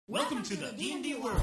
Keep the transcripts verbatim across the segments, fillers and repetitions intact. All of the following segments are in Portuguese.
Welcome to the D and D world.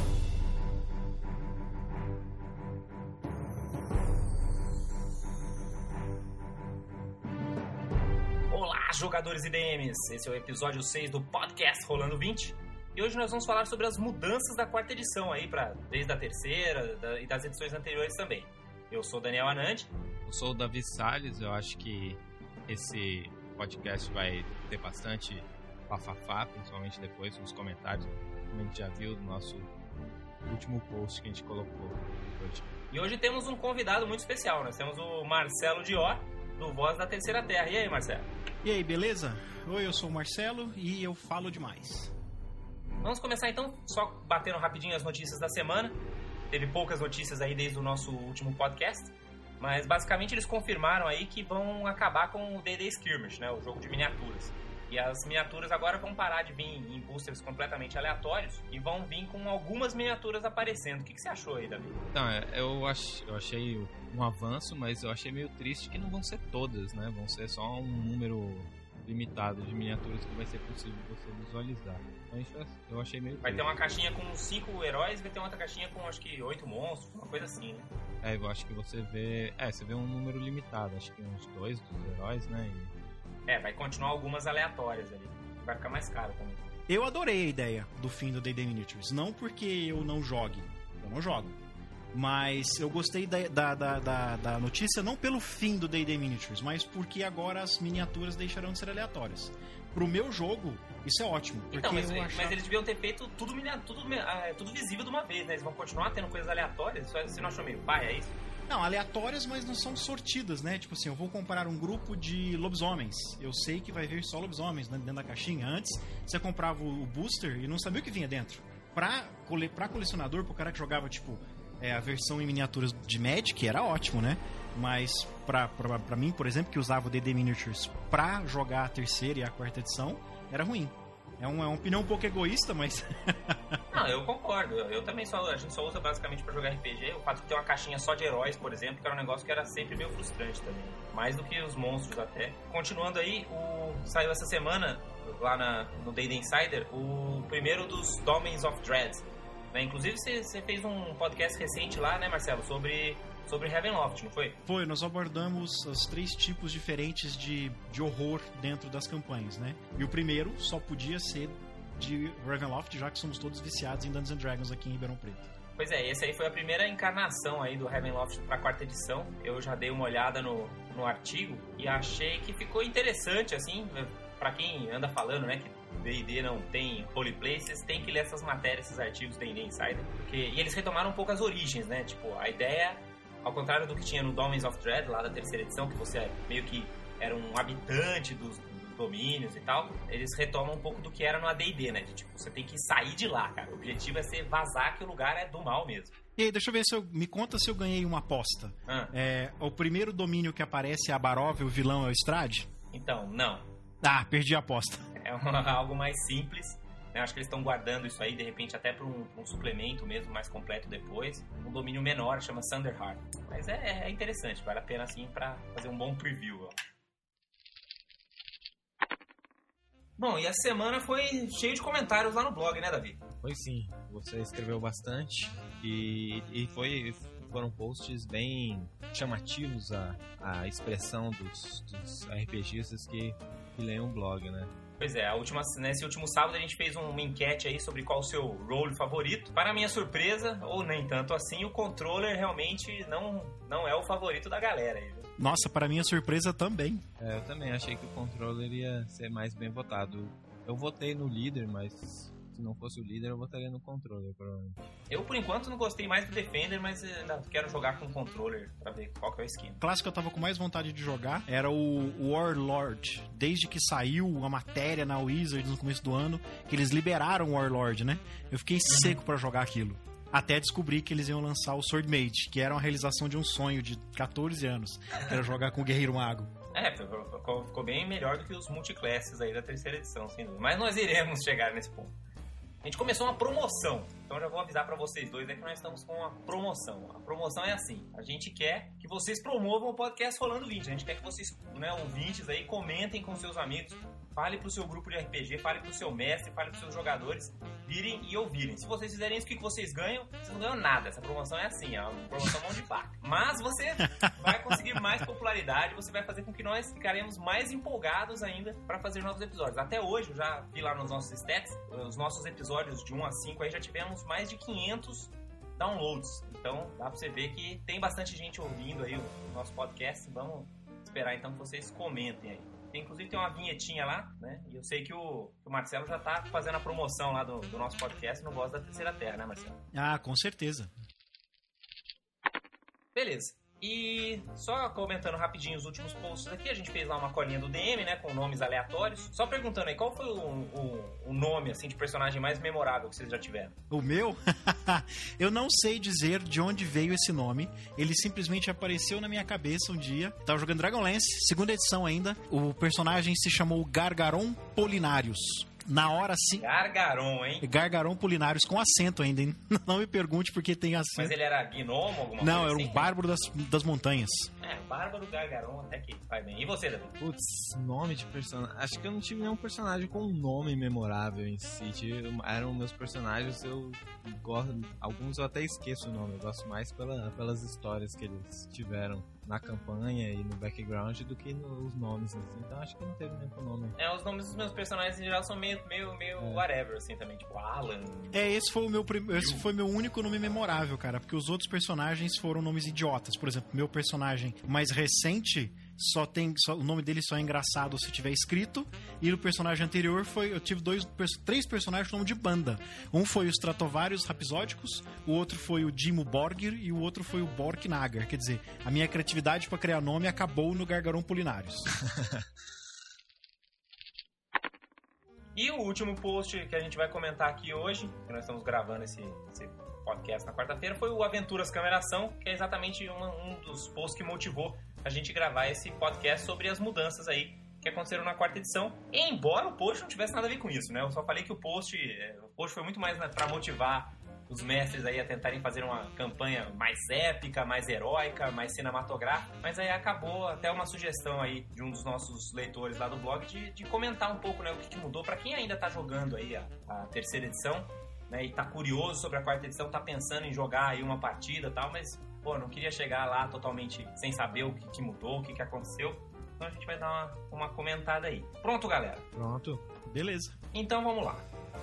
Olá, jogadores e D Ms! Esse é o episódio seis do podcast Rolando vinte. E hoje nós vamos falar sobre as mudanças da quarta edição aí, pra, desde a terceira da, e das edições anteriores também. Eu sou o Daniel Anandi. Eu sou o Davi Salles. Eu acho que esse podcast vai ter bastante bafafá, principalmente depois nos comentários, como a gente já viu no nosso último post que a gente colocou hoje. E hoje temos um convidado muito especial. Nós temos o Marcelo Dior, do Voz da Terceira Terra. E aí, Marcelo? E aí, beleza? Oi, eu sou o Marcelo e eu falo demais. Vamos começar então, só batendo rapidinho as notícias da semana. Teve poucas notícias aí desde o nosso último podcast, mas basicamente eles confirmaram aí que vão acabar com o D and D Skirmish, né, o jogo de miniaturas. E as miniaturas agora vão parar de vir em boosters completamente aleatórios e vão vir com algumas miniaturas aparecendo. O que, que você achou aí, Davi? Não, eu, ach, eu achei um avanço, mas eu achei meio triste que não vão ser todas, né? Vão ser só um número limitado de miniaturas que vai ser possível você visualizar. Então, eu achei meio Vai triste. ter uma caixinha com cinco heróis e vai ter outra caixinha com acho que oito monstros, uma coisa assim, né? É, eu acho que você vê... É, você vê um número limitado, acho que uns dois dos heróis, né? E... É, vai continuar algumas aleatórias ali. Vai ficar mais caro também. Eu adorei a ideia do fim do D and D Miniatures. Não porque eu não jogue. Eu não jogo. Mas eu gostei da, da, da, da, da notícia não pelo fim do D and D Miniatures, mas porque agora as miniaturas deixarão de ser aleatórias. Pro meu jogo, isso é ótimo. Porque Então, mas, eu mas achava... eles deviam ter feito tudo, tudo, tudo visível de uma vez, né? Eles vão continuar tendo coisas aleatórias. Você não achou meio pai, é isso? Não, aleatórias, mas não são sortidas, né? Tipo assim, eu vou comparar um grupo de lobisomens. Eu sei que vai vir só lobisomens dentro da caixinha. Antes, você comprava o booster e não sabia o que vinha dentro. Pra, cole... pra colecionador, pro cara que jogava, tipo, é, a versão em miniaturas de Magic, era ótimo, né? Mas pra, pra, pra mim, por exemplo, que usava o D and D Miniatures pra jogar a terceira e a quarta edição, era ruim. É, um, é uma opinião um pouco egoísta, mas... Não, eu concordo. Eu também só... A gente só usa basicamente pra jogar R P G. O fato de ter uma caixinha só de heróis, por exemplo, que era um negócio que era sempre meio frustrante também. Mais do que os monstros até. Continuando aí, o... saiu essa semana, lá na... no D and D Insider, o primeiro dos Domains of Dread. Né? Inclusive, você, você fez um podcast recente lá, né, Marcelo? Sobre... Sobre Ravenloft, não foi? Foi, nós abordamos os três tipos diferentes de, de horror dentro das campanhas, né? E o primeiro só podia ser de Ravenloft, já que somos todos viciados em Dungeons and Dragons aqui em Ribeirão Preto. Pois é, esse aí foi a primeira encarnação aí do Ravenloft pra quarta edição. Eu já dei uma olhada no, no artigo e achei que ficou interessante, assim, pra quem anda falando, né, que D and D não tem Holy Places, tem que ler essas matérias, esses artigos do D and D Insider. Porque, e eles retomaram um pouco as origens, né? Tipo, a ideia... Ao contrário do que tinha no Domains of Dread, lá da terceira edição, que você meio que era um habitante dos, dos domínios e tal, eles retomam um pouco do que era no A D e D, né? De, tipo, você tem que sair de lá, cara. O objetivo é ser vazar, que o lugar é do mal mesmo. E aí, deixa eu ver se eu... Me conta se eu ganhei uma aposta. Ah. É, o primeiro domínio que aparece é a Barov e o vilão é o Strahd? Então, não. Ah, perdi a aposta. É uma, algo mais simples. Eu acho que eles estão guardando isso aí, de repente, até para um, um suplemento mesmo, mais completo depois. Um domínio menor, chama Thunderheart. Mas é, é interessante, vale a pena, assim, para fazer um bom preview. Ó. Bom, e a semana foi cheio de comentários lá no blog, né, Davi? Foi sim, você escreveu bastante e, e foi, foram posts bem chamativos a, a expressão dos, dos RPGistas que, que leem o blog, né? Pois é, a última, nesse último sábado a gente fez uma enquete aí sobre qual o seu role favorito. Para minha surpresa, ou nem tanto assim, o controller realmente não, não é o favorito da galera aí, viu? Nossa, para minha surpresa também. É, eu também achei que o controller ia ser mais bem votado. Eu votei no líder, mas se não fosse o líder eu votaria no controller, provavelmente. Eu, por enquanto, não gostei mais do Defender, mas ainda quero jogar com o controller pra ver qual que é o esquema. O clássico que eu tava com mais vontade de jogar era o Warlord. Desde que saiu a matéria na Wizards no começo do ano, que eles liberaram o Warlord, né? Eu fiquei seco pra jogar aquilo. Até descobri que eles iam lançar o Sword Mage, que era uma realização de um sonho de catorze anos, que era jogar com o Guerreiro Mago. É, ficou, ficou bem melhor do que os multiclasses aí da terceira edição, sem dúvida. Mas nós iremos chegar nesse ponto. A gente começou uma promoção, então já vou avisar pra vocês dois, é que nós estamos com uma promoção. A promoção é assim, a gente quer que vocês promovam o podcast Rolando vinte, a gente quer que vocês, né, ouvintes aí, comentem com seus amigos, fale pro seu grupo de R P G, fale pro seu mestre, fale pros seus jogadores, virem e ouvirem. Se vocês fizerem isso, o que vocês ganham? Vocês não ganham nada. Essa promoção é assim, é uma promoção mão de vaca. Mas você vai conseguir mais popularidade, você vai fazer com que nós ficaremos mais empolgados ainda para fazer novos episódios. Até hoje, eu já vi lá nos nossos stats, os nossos episódios de um a cinco aí já tivemos mais de quinhentos downloads. Então, dá pra você ver que tem bastante gente ouvindo aí o nosso podcast. Vamos esperar então que vocês comentem aí. Tem, inclusive tem uma vinhetinha lá, né? E eu sei que o, que o Marcelo já tá fazendo a promoção lá do, do nosso podcast no Voz da Terceira Terra, né, Marcelo? Ah, com certeza. Beleza. E só comentando rapidinho os últimos posts aqui, a gente fez lá uma colinha do D M, né, com nomes aleatórios. Só perguntando aí, qual foi o, o, o nome, assim, de personagem mais memorável que vocês já tiveram? O meu? Eu não sei dizer de onde veio esse nome. Ele simplesmente apareceu na minha cabeça um dia. Tava jogando Dragonlance, segunda edição ainda. O personagem se chamou Gargaron Polinarius. Na hora sim. Gargaron, hein? Gargaron Polinarius com acento ainda, hein? Não me pergunte porque tem acento. Mas ele era gnomo, alguma Não, coisa era assim? um bárbaro das, das montanhas. É, bárbaro Gargaron até que vai bem. E você, Davi? Putz, nome de personagem. Acho que eu não tive nenhum personagem com um nome memorável em si. Tive, eram meus personagens, eu gosto. Alguns eu até esqueço o nome. Eu gosto mais pela, pelas histórias que eles tiveram na campanha e no background do que nos nomes, assim. Então acho que não teve nenhum nome. É, os nomes dos meus personagens em geral são meio, meio, meio É. whatever, assim, também. Tipo, Alan. É, esse foi o meu prim... esse foi meu único nome memorável, cara, porque os outros personagens foram nomes idiotas. Por exemplo, meu personagem mais recente só tem só, o nome dele só é engraçado se tiver escrito, e o personagem anterior foi eu tive dois três personagens com nome de banda. Um foi o Stratovarius Rapsódicos, o outro foi o Dimo Borgir e o outro foi o Borknagar. Quer dizer, a minha criatividade para criar nome acabou no Gargaron Polinarius. E o último post que a gente vai comentar aqui hoje, que nós estamos gravando esse, esse podcast na quarta-feira, foi o Aventuras Cameração, que é exatamente uma, um dos posts que motivou a gente gravar esse podcast sobre as mudanças aí que aconteceram na quarta edição. Embora o post não tivesse nada a ver com isso, né? Eu só falei que o post, o post foi muito mais para motivar os mestres aí a tentarem fazer uma campanha mais épica, mais heróica, mais cinematográfica, mas aí acabou até uma sugestão aí de um dos nossos leitores lá do blog de, de comentar um pouco, né, o que, que mudou para quem ainda tá jogando aí a, a terceira edição, né, e tá curioso sobre a quarta edição, tá pensando em jogar aí uma partida e tal, mas, pô, não queria chegar lá totalmente sem saber o que, que mudou, o que, que aconteceu. Então a gente vai dar uma, uma comentada aí. Pronto, galera? Pronto. Beleza. Então vamos lá.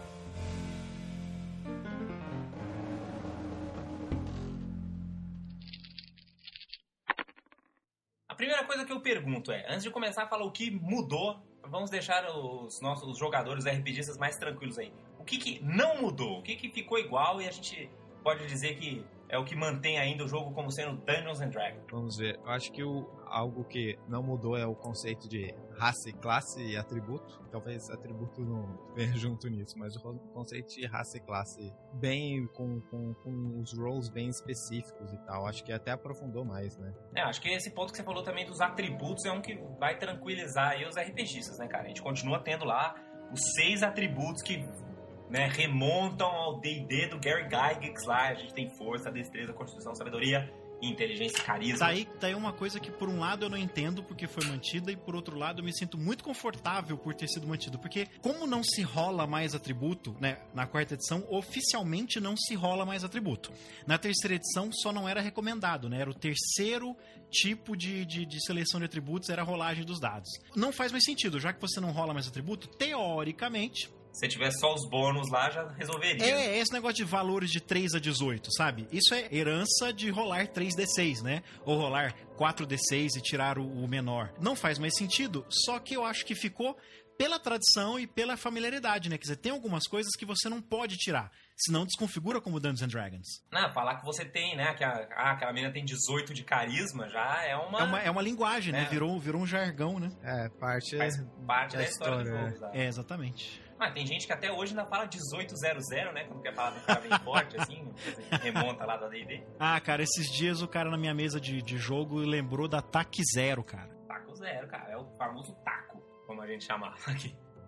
A primeira coisa que eu pergunto é, antes de começar a falar o que mudou, vamos deixar os nossos jogadores RPGistas mais tranquilos aí. O que, que não mudou? O que, que ficou igual e a gente pode dizer que é o que mantém ainda o jogo como sendo Dungeons and Dragons? Vamos ver. Eu acho que o, algo que não mudou é o conceito de raça, classe e atributo. Talvez atributo não venha junto nisso, mas o conceito de raça e classe bem com, com, com os roles bem específicos e tal. Acho que até aprofundou mais, né? É, acho que esse ponto que você falou também dos atributos é um que vai tranquilizar aí os RPGistas, né, cara? A gente continua tendo lá os seis atributos que, né, remontam ao D e D do Gary Gygax lá. A gente tem força, destreza, constituição, sabedoria, inteligência e carisma. Tá aí, tá aí uma coisa que por um lado eu não entendo porque foi mantida e por outro lado eu me sinto muito confortável por ter sido mantido, porque como não se rola mais atributo, né, na quarta edição oficialmente não se rola mais atributo. Na terceira edição só não era recomendado, né, era o terceiro tipo de, de, de seleção de atributos, era a rolagem dos dados. Não faz mais sentido, já que você não rola mais atributo, teoricamente se tivesse só os bônus lá, já resolveria. É, esse negócio de valores de três a dezoito, sabe? Isso é herança de rolar três D seis, né? Ou rolar quatro D seis e tirar o, o menor. Não faz mais sentido, só que eu acho que ficou pela tradição e pela familiaridade, né? Quer dizer, tem algumas coisas que você não pode tirar, senão desconfigura como Dungeons and Dragons. Não, falar que você tem, né? Que a, ah, aquela menina tem dezoito de carisma, já é uma... É uma, é uma linguagem, é. né? Virou, virou um jargão, né? É, parte, Faz parte da da história, história, do jogo. Sabe? É, exatamente. Ah, tem gente que até hoje ainda fala dezoito zero zero, né? Quando quer falar de um cara bem forte, assim, remonta lá da D e D. Ah, cara, esses dias o cara na minha mesa de, de jogo lembrou da T A C Zero, cara. Taco zero, cara. É o famoso taco, como a gente chamava aqui.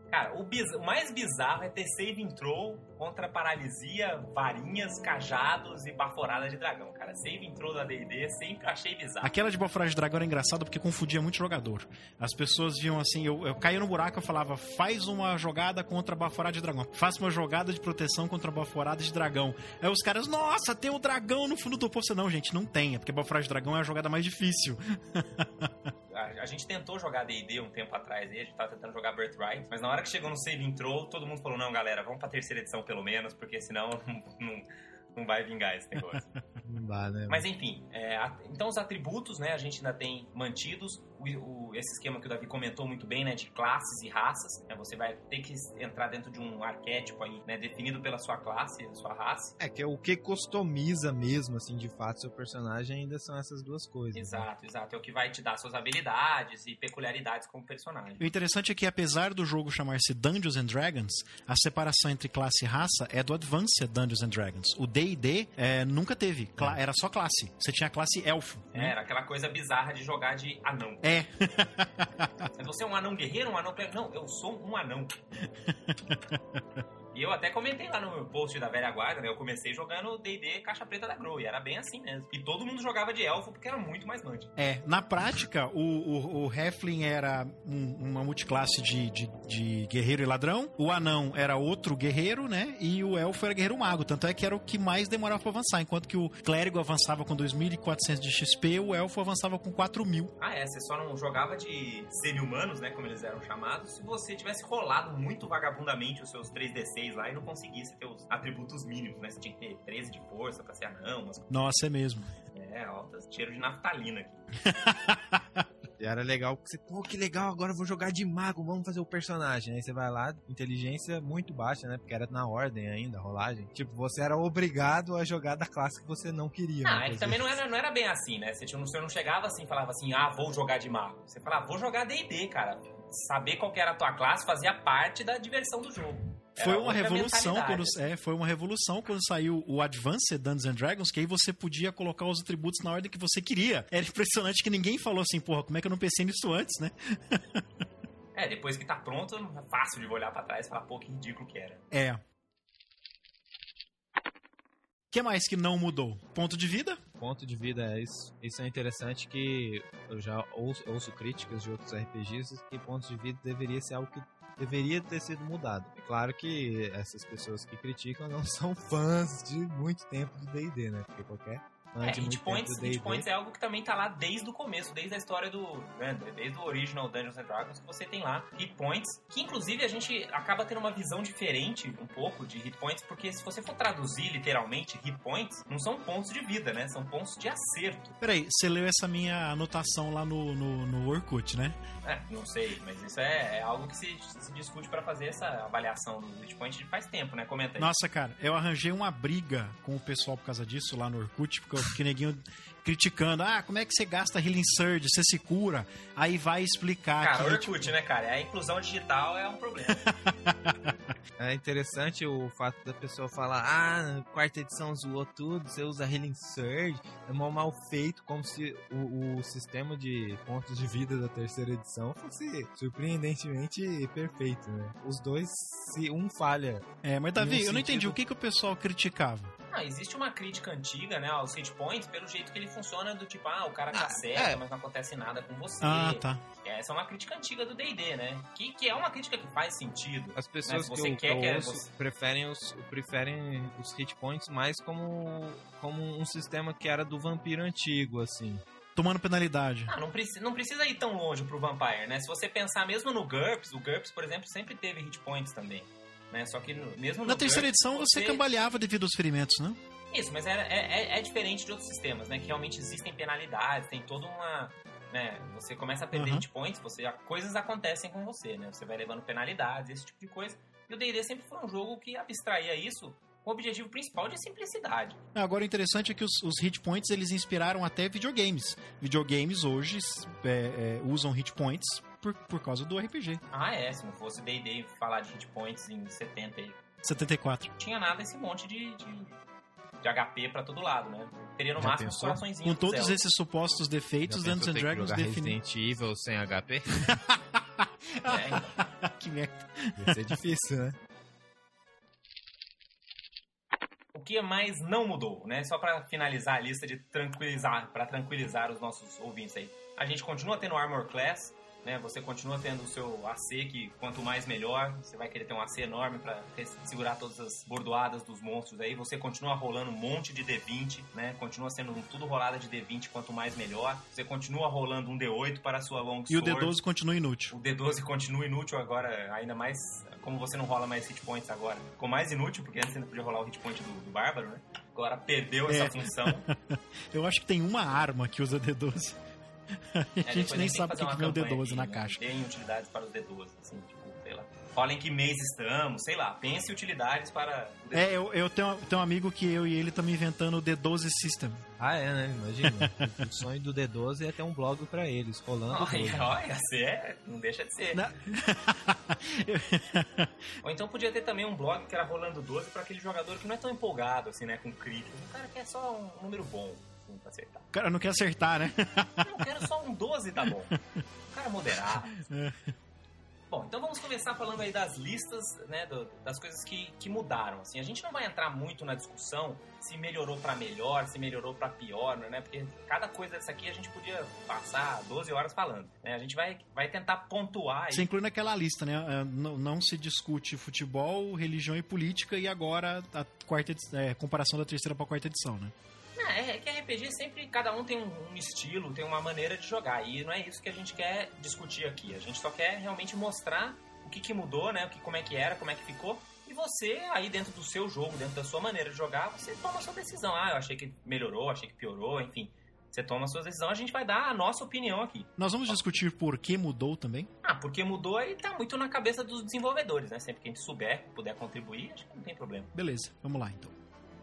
Cara, o, biz... o mais bizarro é ter save intro contra paralisia, varinhas, cajados e baforada de dragão, cara. Save intro da D e D sempre achei bizarro. Aquela de baforada de dragão era engraçada porque confundia muito jogador. As pessoas viam assim, eu, eu caía no buraco e falava, faz uma jogada contra baforada de dragão. Faça uma jogada de proteção contra baforada de dragão. Aí os caras, nossa, tem um dragão no fundo do poço. Não, gente, não tem. É porque baforada de dragão é a jogada mais difícil. A gente tentou jogar D e D um tempo atrás, e a gente tava tentando jogar Birthright, mas na hora que chegou no save intro, todo mundo falou, não, galera, vamos pra terceira edição pelo menos, porque senão não, não, não vai vingar esse negócio. Não dá, né? Mas enfim, é, a, então os atributos, né, a gente ainda tem mantidos, o, o, esse esquema que o Davi comentou muito bem, né, de classes e raças, né, você vai ter que entrar dentro de um arquétipo aí, né, definido pela sua classe, sua raça. É, que é o que customiza mesmo, assim, de fato, seu personagem ainda são essas duas coisas. Exato, né? exato, é o que vai te dar suas habilidades e peculiaridades como personagem. O interessante é que, apesar do jogo chamar-se Dungeons and Dragons, a separação entre classe e raça é do Advanced Dungeons and Dragons. O D e D é, nunca teve, Cla- era só classe. Você tinha a classe elfo. É, né? era aquela coisa bizarra de jogar de anão. É. Você é um anão guerreiro, um anão... Não, eu sou um anão. E eu até comentei lá no meu post da velha guarda, né? Eu comecei jogando D e D Caixa Preta da Grow, e era bem assim mesmo. E todo mundo jogava de elfo porque era muito mais mancha. É, na prática, o, o, o Halfling era um, uma multiclasse de, de, de guerreiro e ladrão, o anão era outro guerreiro, né? E o elfo era guerreiro mago, tanto é que era o que mais demorava pra avançar, enquanto que o clérigo avançava com dois mil e quatrocentos de X P, o elfo avançava com quatro mil. Ah, é, você só não jogava de semi-humanos, né? Como eles eram chamados, se você tivesse rolado muito vagabundamente os seus três D seis lá e não conseguisse ter os atributos mínimos, né? Você tinha que ter treze de força pra ser anão. Mas... Nossa, é mesmo. É, altas, cheiro de naftalina aqui. E era legal, porque você, pô, que legal, agora eu vou jogar de mago, vamos fazer o personagem. Aí você vai lá, inteligência muito baixa, né? Porque era na ordem ainda, a rolagem. Tipo, você era obrigado a jogar da classe que você não queria. Ah, é que também não era, não era bem assim, né? Você, você não chegava assim e falava assim, ah, vou jogar de mago. Você falava, vou jogar D e D, cara. Saber qual que era a tua classe fazia parte da diversão do jogo. Foi uma revolução quando, é, foi uma revolução quando saiu o Advanced Dungeons and Dragons, que aí você podia colocar os atributos na ordem que você queria. Era impressionante que ninguém falou assim, porra, como é que eu não pensei nisso antes, né? É, depois que tá pronto, é fácil de olhar pra trás e falar, pô, que ridículo que era. É. O que mais que não mudou? Ponto de vida? Ponto de vida é isso. Isso é interessante que eu já ouço, ouço críticas de outros R P Gs que pontos de vida deveria ser algo que deveria ter sido mudado. É claro que essas pessoas que criticam não são fãs de muito tempo de D e D, né? Porque qualquer fã é, de hit muito points, tempo do D e D... Hit points é algo que também tá lá desde o começo, desde a história do... Né, desde o original Dungeons and Dragons, que você tem lá hit points, que inclusive a gente acaba tendo uma visão diferente um pouco de hit points, porque se você for traduzir literalmente hit points, não são pontos de vida, né? São pontos de acerto. Peraí, você leu essa minha anotação lá no, no, no Orkut, né? É, não sei, mas isso é, é algo que se, se discute pra fazer essa avaliação do hit point faz tempo, né? Comenta aí. Nossa, cara, eu arranjei uma briga com o pessoal por causa disso lá no Orkut, porque o neguinho criticando, ah, como é que você gasta Healing Surge, você se cura, aí vai explicar... Cara, que, Orkut, tipo... né, cara? A inclusão digital é um problema. É interessante o fato da pessoa falar, ah, quarta edição zoou tudo, você usa Healing Surge, é mal mal feito, como se o, o sistema de pontos de vida da terceira edição fosse surpreendentemente perfeito, né? Os dois, se um falha... É, mas Davi, eu um não entendi, sentido... o que, que o pessoal criticava? Ah, existe uma crítica antiga, né, aos hit points, pelo jeito que ele funciona, do tipo, ah, o cara Ah, acerta, é. mas não acontece nada com você. Ah, tá. Essa é uma crítica antiga do D e D, né? Que, que é uma crítica que faz sentido. As pessoas né? que você eu, quer que eu que ouço você... preferem, os, preferem os hit points mais como, como um sistema que era do vampiro antigo, assim. Tomando penalidade. Ah, não, preci- não precisa ir tão longe pro Vampire, né? Se você pensar mesmo no GURPS, o GURPS, por exemplo, sempre teve hit points também. Né? Só que no, mesmo no Na terceira GURPS, edição você cambaleava devido aos ferimentos, né? Isso, mas era, é, é, é diferente de outros sistemas, né? Que realmente existem penalidades, tem toda uma... Né? Você começa a perder Uhum. hit points, você, coisas acontecem com você, né? Você vai levando penalidades, esse tipo de coisa. E o D e D sempre foi um jogo que abstraía isso com o objetivo principal de simplicidade. Agora o interessante é que os, os hit points eles inspiraram até videogames. Videogames hoje é, é, usam hit points por, por causa do R P G. Ah, é. Se não fosse D e D falar de hit points em setenta aí, setenta e quatro. não tinha nada esse monte de... de... de H P pra todo lado, né? Teria no Já máximo os pensou? coraçõezinhos. Com todos Zelda. esses supostos defeitos, Já Dungeons pensou and ter que Dragons jogar definiu. Resident Evil sem H P? É, então. Que merda. Ia ser difícil, né? O que mais não mudou, né? Só pra finalizar a lista de tranquilizar, para tranquilizar os nossos ouvintes aí. A gente continua tendo Armor Class, né? Você continua tendo o seu A C, que quanto mais melhor, você vai querer ter um A C enorme pra segurar todas as bordoadas dos monstros aí. Você continua rolando um monte de D vinte, né? Continua sendo tudo rolada de D vinte, quanto mais melhor. Você continua rolando um D oito para a sua Longsword. E o D doze continua inútil. O D doze continua inútil agora, ainda mais... Como você não rola mais hit points agora. Ficou mais inútil, porque antes você ainda podia rolar o hit point do, do Bárbaro, né? Agora perdeu essa é. função. Eu acho que tem uma arma que usa D doze. A É, gente nem sabe o que, que vem o D doze aqui, na né? caixa. Tem utilidades para os D doze, assim, tipo, sei lá. Fala em que mês estamos, sei lá. Pense utilidades para o D doze. É, eu, eu tenho, tenho um amigo que eu e ele estamos inventando o D doze System. Ah, é, né? Imagina. O sonho do D doze é ter um blog pra eles, rolando. Olha, olha, você é, não deixa de ser. Não. Ou então podia ter também um blog que era rolando doze para aquele jogador que não é tão empolgado, assim, né, com críticas. O cara quer só um número bom, assim, pra acertar. O cara não quer acertar, né? Não, quero só um doze, tá bom. O cara é moderado. Bom, então vamos começar falando aí das listas, né, do, das coisas que, que mudaram, assim. A gente não vai entrar muito na discussão se melhorou pra melhor, se melhorou pra pior, né, porque cada coisa dessa aqui a gente podia passar doze horas falando, né. A gente vai, vai tentar pontuar aí. Você inclui naquela lista, né? Não, não se discute futebol, religião e política, e agora a quarta edi- é, comparação da terceira pra quarta edição, né? É, é que R P G sempre, cada um tem um, um estilo, tem uma maneira de jogar, e não é isso que a gente quer discutir aqui. A gente só quer realmente mostrar o que, que mudou, né, o que, como é que era, como é que ficou, e você, aí dentro do seu jogo, dentro da sua maneira de jogar, você toma a sua decisão. Ah, eu achei que melhorou, achei que piorou, enfim, você toma a sua decisão, a gente vai dar a nossa opinião aqui. Nós vamos discutir por que mudou também? Ah, porque mudou aí tá muito na cabeça dos desenvolvedores, né, sempre que a gente souber, puder contribuir, acho que não tem problema. Beleza, vamos lá então.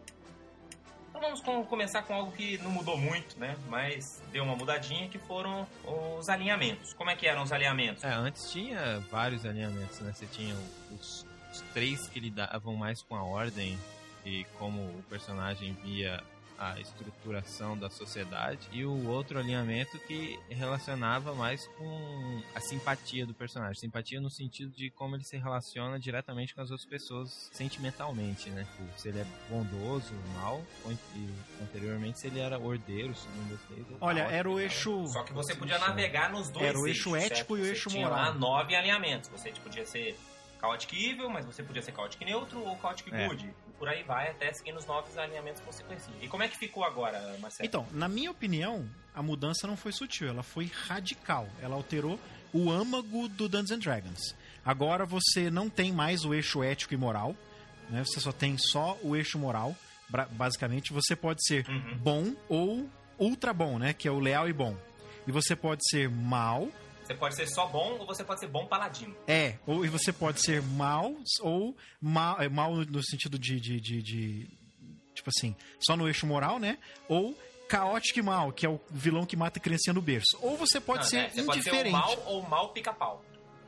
Então vamos com, começar com algo que não mudou muito, né? Mas deu uma mudadinha, que foram os alinhamentos. Como é que eram os alinhamentos? É, antes tinha vários alinhamentos, né? Você tinha os, os três que lidavam mais com a ordem e como o personagem via a estruturação da sociedade, e o outro alinhamento que relacionava mais com a simpatia do personagem. Simpatia no sentido de como ele se relaciona diretamente com as outras pessoas sentimentalmente, né? Se ele é bondoso, mal, e anteriormente se ele era ordeiro, segundo vocês. Olha, era o eixo... Só que você podia navegar nos dois Era o eixo eixos, ético certo? e o eixo você tinha moral. lá nove alinhamentos. Você podia ser Chaotic Evil, mas você podia ser Chaotic Neutro ou Chaotic É. Good. E por aí vai, até seguindo os nove alinhamentos que você conhecia. E como é que ficou agora, Marcelo? Então, na minha opinião, a mudança não foi sutil, ela foi radical. Ela alterou o âmago do Dungeons and Dragons. Agora você não tem mais o eixo ético e moral, né? Você só tem só o eixo moral. Bra- Basicamente, você pode ser Uhum. bom ou ultra bom, né? Que é o leal e bom. E você pode ser mal, Você pode ser só bom ou você pode ser bom paladino. é, ou e você pode ser mal ou mal, é, mal no, no sentido de, de, de, de- tipo assim, só no eixo moral, né? Ou caótico e mal, que é o vilão que mata a criancinha no berço. Ou você pode Não, ser né? Você pode ser o indiferente. mal ou o mal pica-pau.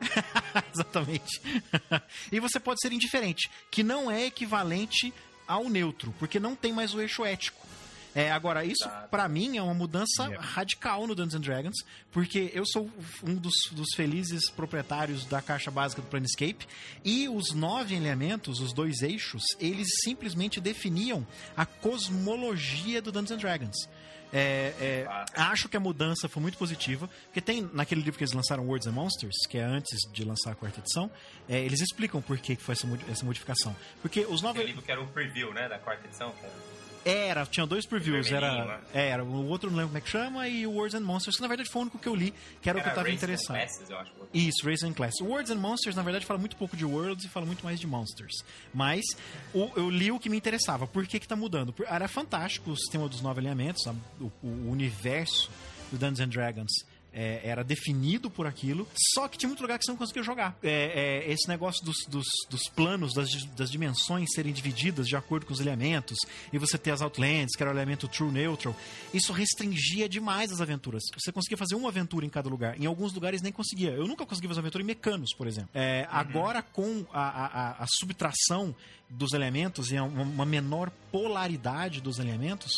Exatamente. E você pode ser indiferente, que não é equivalente ao neutro, porque não tem mais o eixo ético. É, agora, isso Tá. pra mim é uma mudança Yeah. radical no Dungeons and Dragons, porque eu sou um dos, dos felizes proprietários da caixa básica do Planescape, e os nove elementos, os dois eixos, eles simplesmente definiam a cosmologia do Dungeons and Dragons. É, é, Ah. acho que a mudança foi muito positiva, porque tem naquele livro que eles lançaram, Words and Monsters, que é antes de lançar a quarta edição, é, eles explicam por que que foi essa, modi- essa modificação. Porque os nove... Aquele livro que era o preview, né, da quarta edição. Que era... Era, tinha dois previews, Vermelhinho, era, né? é, era o outro não lembro como é que chama, e o Words and Monsters, que na verdade foi o único que eu li, que era, o que eu tava Race and interessado. Classes, eu acho. Isso, Race and Class. O Words and Monsters, na verdade, fala muito pouco de Worlds e fala muito mais de Monsters. Mas o- eu li o que me interessava. Por que que tá mudando? Por- Era fantástico o sistema dos nove elementos, a- o, o universo do Dungeons and Dragons. É, era definido por aquilo, só que tinha muito lugar que você não conseguia jogar. É, é, esse negócio dos, dos, dos planos, das, das dimensões serem divididas de acordo com os elementos, e você ter as Outlands, que era o elemento True Neutral, isso restringia demais as aventuras. Você conseguia fazer uma aventura em cada lugar. Em alguns lugares nem conseguia. Eu nunca consegui fazer uma aventura em Mecanos, por exemplo. É, agora, com a, a, a- a subtração dos elementos e a- uma uma menor polaridade dos elementos,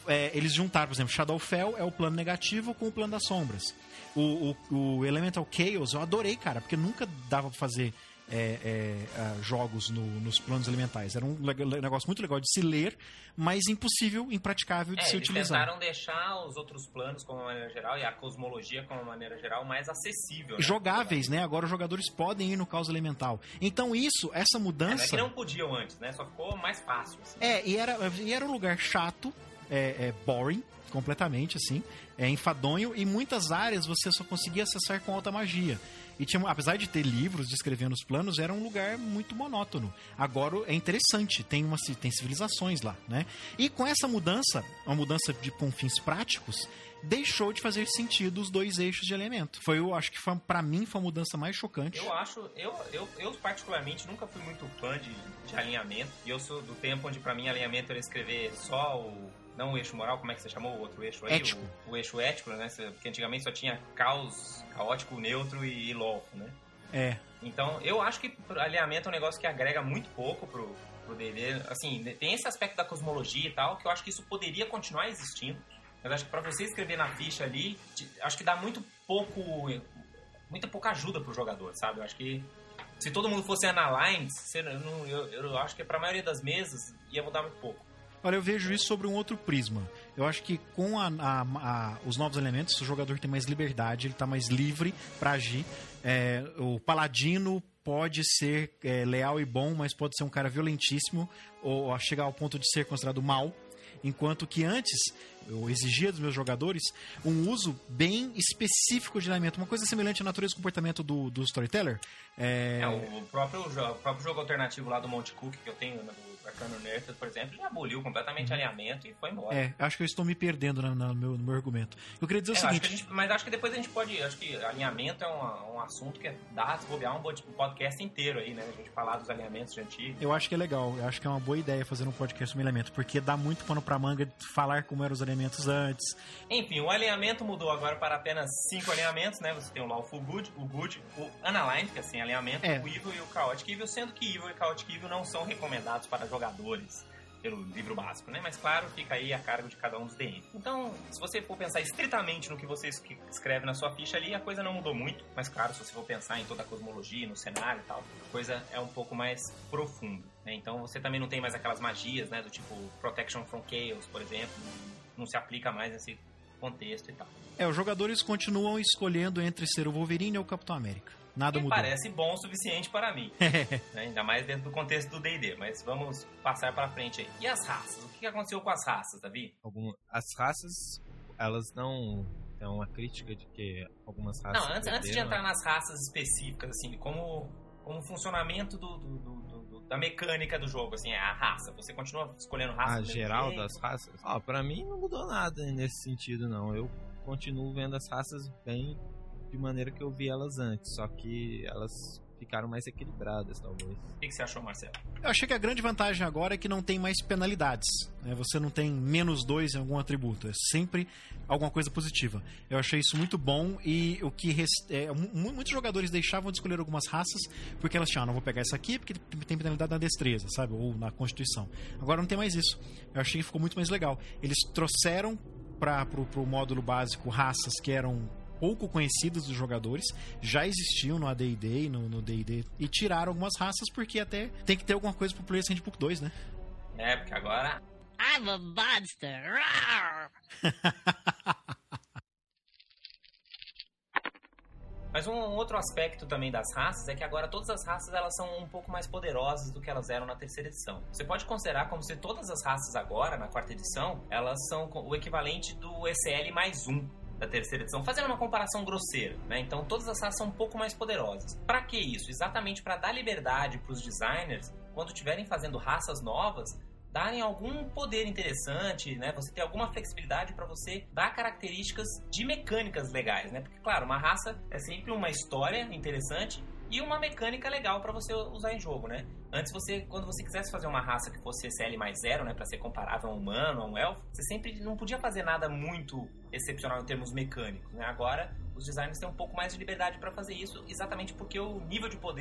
é, eles juntaram, por exemplo, Shadowfell é o plano negativo com o plano das sombras. O, o, o Elemental Chaos eu adorei, cara, porque nunca dava pra fazer é, é, uh, jogos no, nos planos elementais. Era um negócio muito legal de se ler, mas impossível, impraticável de é, se eles utilizar. Tentaram deixar os outros planos, como uma maneira geral, e a cosmologia, como uma maneira geral, mais acessível. Né? Jogáveis, né? Agora os jogadores podem ir no caos elemental. Então isso, essa mudança... É, é que não podiam antes, né? Só ficou mais fácil. Assim. É, e era, e era um lugar chato, é, é boring, completamente, assim, é enfadonho, e muitas áreas você só conseguia acessar com alta magia. E tinha, apesar de ter livros descrevendo os planos, era um lugar muito monótono. Agora é interessante, tem, uma, tem civilizações lá, né? E com essa mudança, uma mudança de, com fins práticos, deixou de fazer sentido os dois eixos de elemento. Foi, eu acho que foi, pra mim foi a mudança mais chocante. Eu acho, eu, eu, eu particularmente nunca fui muito fã de, de alinhamento, e eu sou do tempo onde pra mim alinhamento era escrever só o... Não o eixo moral, como é que você chamou o outro eixo aí? Ético. O, o eixo ético, né? Porque antigamente só tinha caos, caótico, neutro e, e lawful, né? É. Então, eu acho que alinhamento é um negócio que agrega muito pouco pro, pro D e D. Assim, tem esse aspecto da cosmologia e tal, que eu acho que isso poderia continuar existindo. Mas acho que pra você escrever na ficha ali, acho que dá muito pouco... Muita pouca ajuda pro jogador, sabe? Eu acho que se todo mundo fosse unaligned, eu, eu, eu acho que pra maioria das mesas ia mudar muito pouco. Olha, eu vejo isso sobre um outro prisma. Eu acho que com a, a, a, os novos elementos, o jogador tem mais liberdade, ele está mais livre para agir. É, o paladino pode ser é, leal e bom, mas pode ser um cara violentíssimo, ou chegar ao ponto de ser considerado mal. Enquanto que antes, eu exigia dos meus jogadores um uso bem específico de alinhamento. Uma coisa semelhante à natureza e comportamento do, do Storyteller. É... É, o, próprio, o próprio jogo alternativo lá do Monte Cook, que eu tenho no Arcano Unearthed, por exemplo, ele aboliu completamente uhum. alinhamento e foi embora. É, acho que eu estou me perdendo no, no, meu, no meu argumento. Eu queria dizer é, o seguinte... Acho gente, mas acho que depois a gente pode... Acho que alinhamento é um, um assunto que dá se bobear um podcast inteiro aí, né? A gente falar dos alinhamentos de antigo. Eu acho que é legal. Eu acho que é uma boa ideia fazer um podcast sobre alinhamento, porque dá muito pano pra manga de falar como eram os alinhamentos antes. Enfim, o alinhamento mudou agora para apenas cinco alinhamentos, né? Você tem o Lawful Good, o Good, o Unaligned, que é sem alinhamento, é. o Evil e o Chaotic Evil, sendo que Evil e Chaotic Evil não são recomendados para jogadores pelo livro básico, né? Mas claro, fica aí a cargo de cada um dos D M. Então, se você for pensar estritamente no que você escreve na sua ficha ali, a coisa não mudou muito. Mas claro, se você for pensar em toda a cosmologia, no cenário e tal, a coisa é um pouco mais profunda, né? Então você também não tem mais aquelas magias, né? Do tipo Protection from Chaos, por exemplo. Não se aplica mais nesse contexto e tal. É, os jogadores continuam escolhendo entre ser o Wolverine ou o Capitão América. Nada que mudou. Parece bom o suficiente para mim. Né? Ainda mais dentro do contexto do D e D. Mas vamos passar para frente aí. E as raças? O que aconteceu com as raças, Davi? Algum, as raças, elas não... É uma crítica de que algumas raças... Não, antes, antes de entrar nas raças específicas, assim, como, como o funcionamento do, do, do, do, da mecânica do jogo, assim, é a raça. Você continua escolhendo raça? A geral jeito? Das raças? Ó, pra mim não mudou nada nesse sentido, não. Eu continuo vendo as raças bem... de maneira que eu vi elas antes, só que elas ficaram mais equilibradas, talvez. O que você achou, Marcelo? Eu achei que a grande vantagem agora é que não tem mais penalidades, né? Você não tem menos dois em algum atributo, é sempre alguma coisa positiva. Eu achei isso muito bom e o que rest... é, muitos jogadores deixavam de escolher algumas raças porque elas tinham, ah, não vou pegar essa aqui porque tem penalidade na destreza, sabe? Ou na constituição. Agora não tem mais isso. Eu achei que ficou muito mais legal. Eles trouxeram para pro, pro módulo básico raças que eram pouco conhecidas dos jogadores, já existiam no A D e D e no D e D, e tiraram algumas raças porque até tem que ter alguma coisa pro Player's Handbook dois, né? É, porque agora... I'm a monster! Mas um outro aspecto também das raças é que agora todas as raças elas são um pouco mais poderosas do que elas eram na terceira edição. Você pode considerar como se todas as raças agora, na quarta edição, elas são o equivalente do E C L mais um da terceira edição, fazendo uma comparação grosseira, né? Então todas as raças são um pouco mais poderosas. Para que isso? Exatamente para dar liberdade para os designers, quando estiverem fazendo raças novas, darem algum poder interessante, né? Você ter alguma flexibilidade para você dar características de mecânicas legais, né? Porque claro, uma raça é sempre uma história interessante e uma mecânica legal para você usar em jogo, né? Antes, você, quando você quisesse fazer uma raça que fosse E C L mais zero, né, para ser comparável a um humano, a um elfo, você sempre não podia fazer nada muito excepcional em termos mecânicos, né? Agora, os designers têm um pouco mais de liberdade para fazer isso, exatamente porque o nível de poder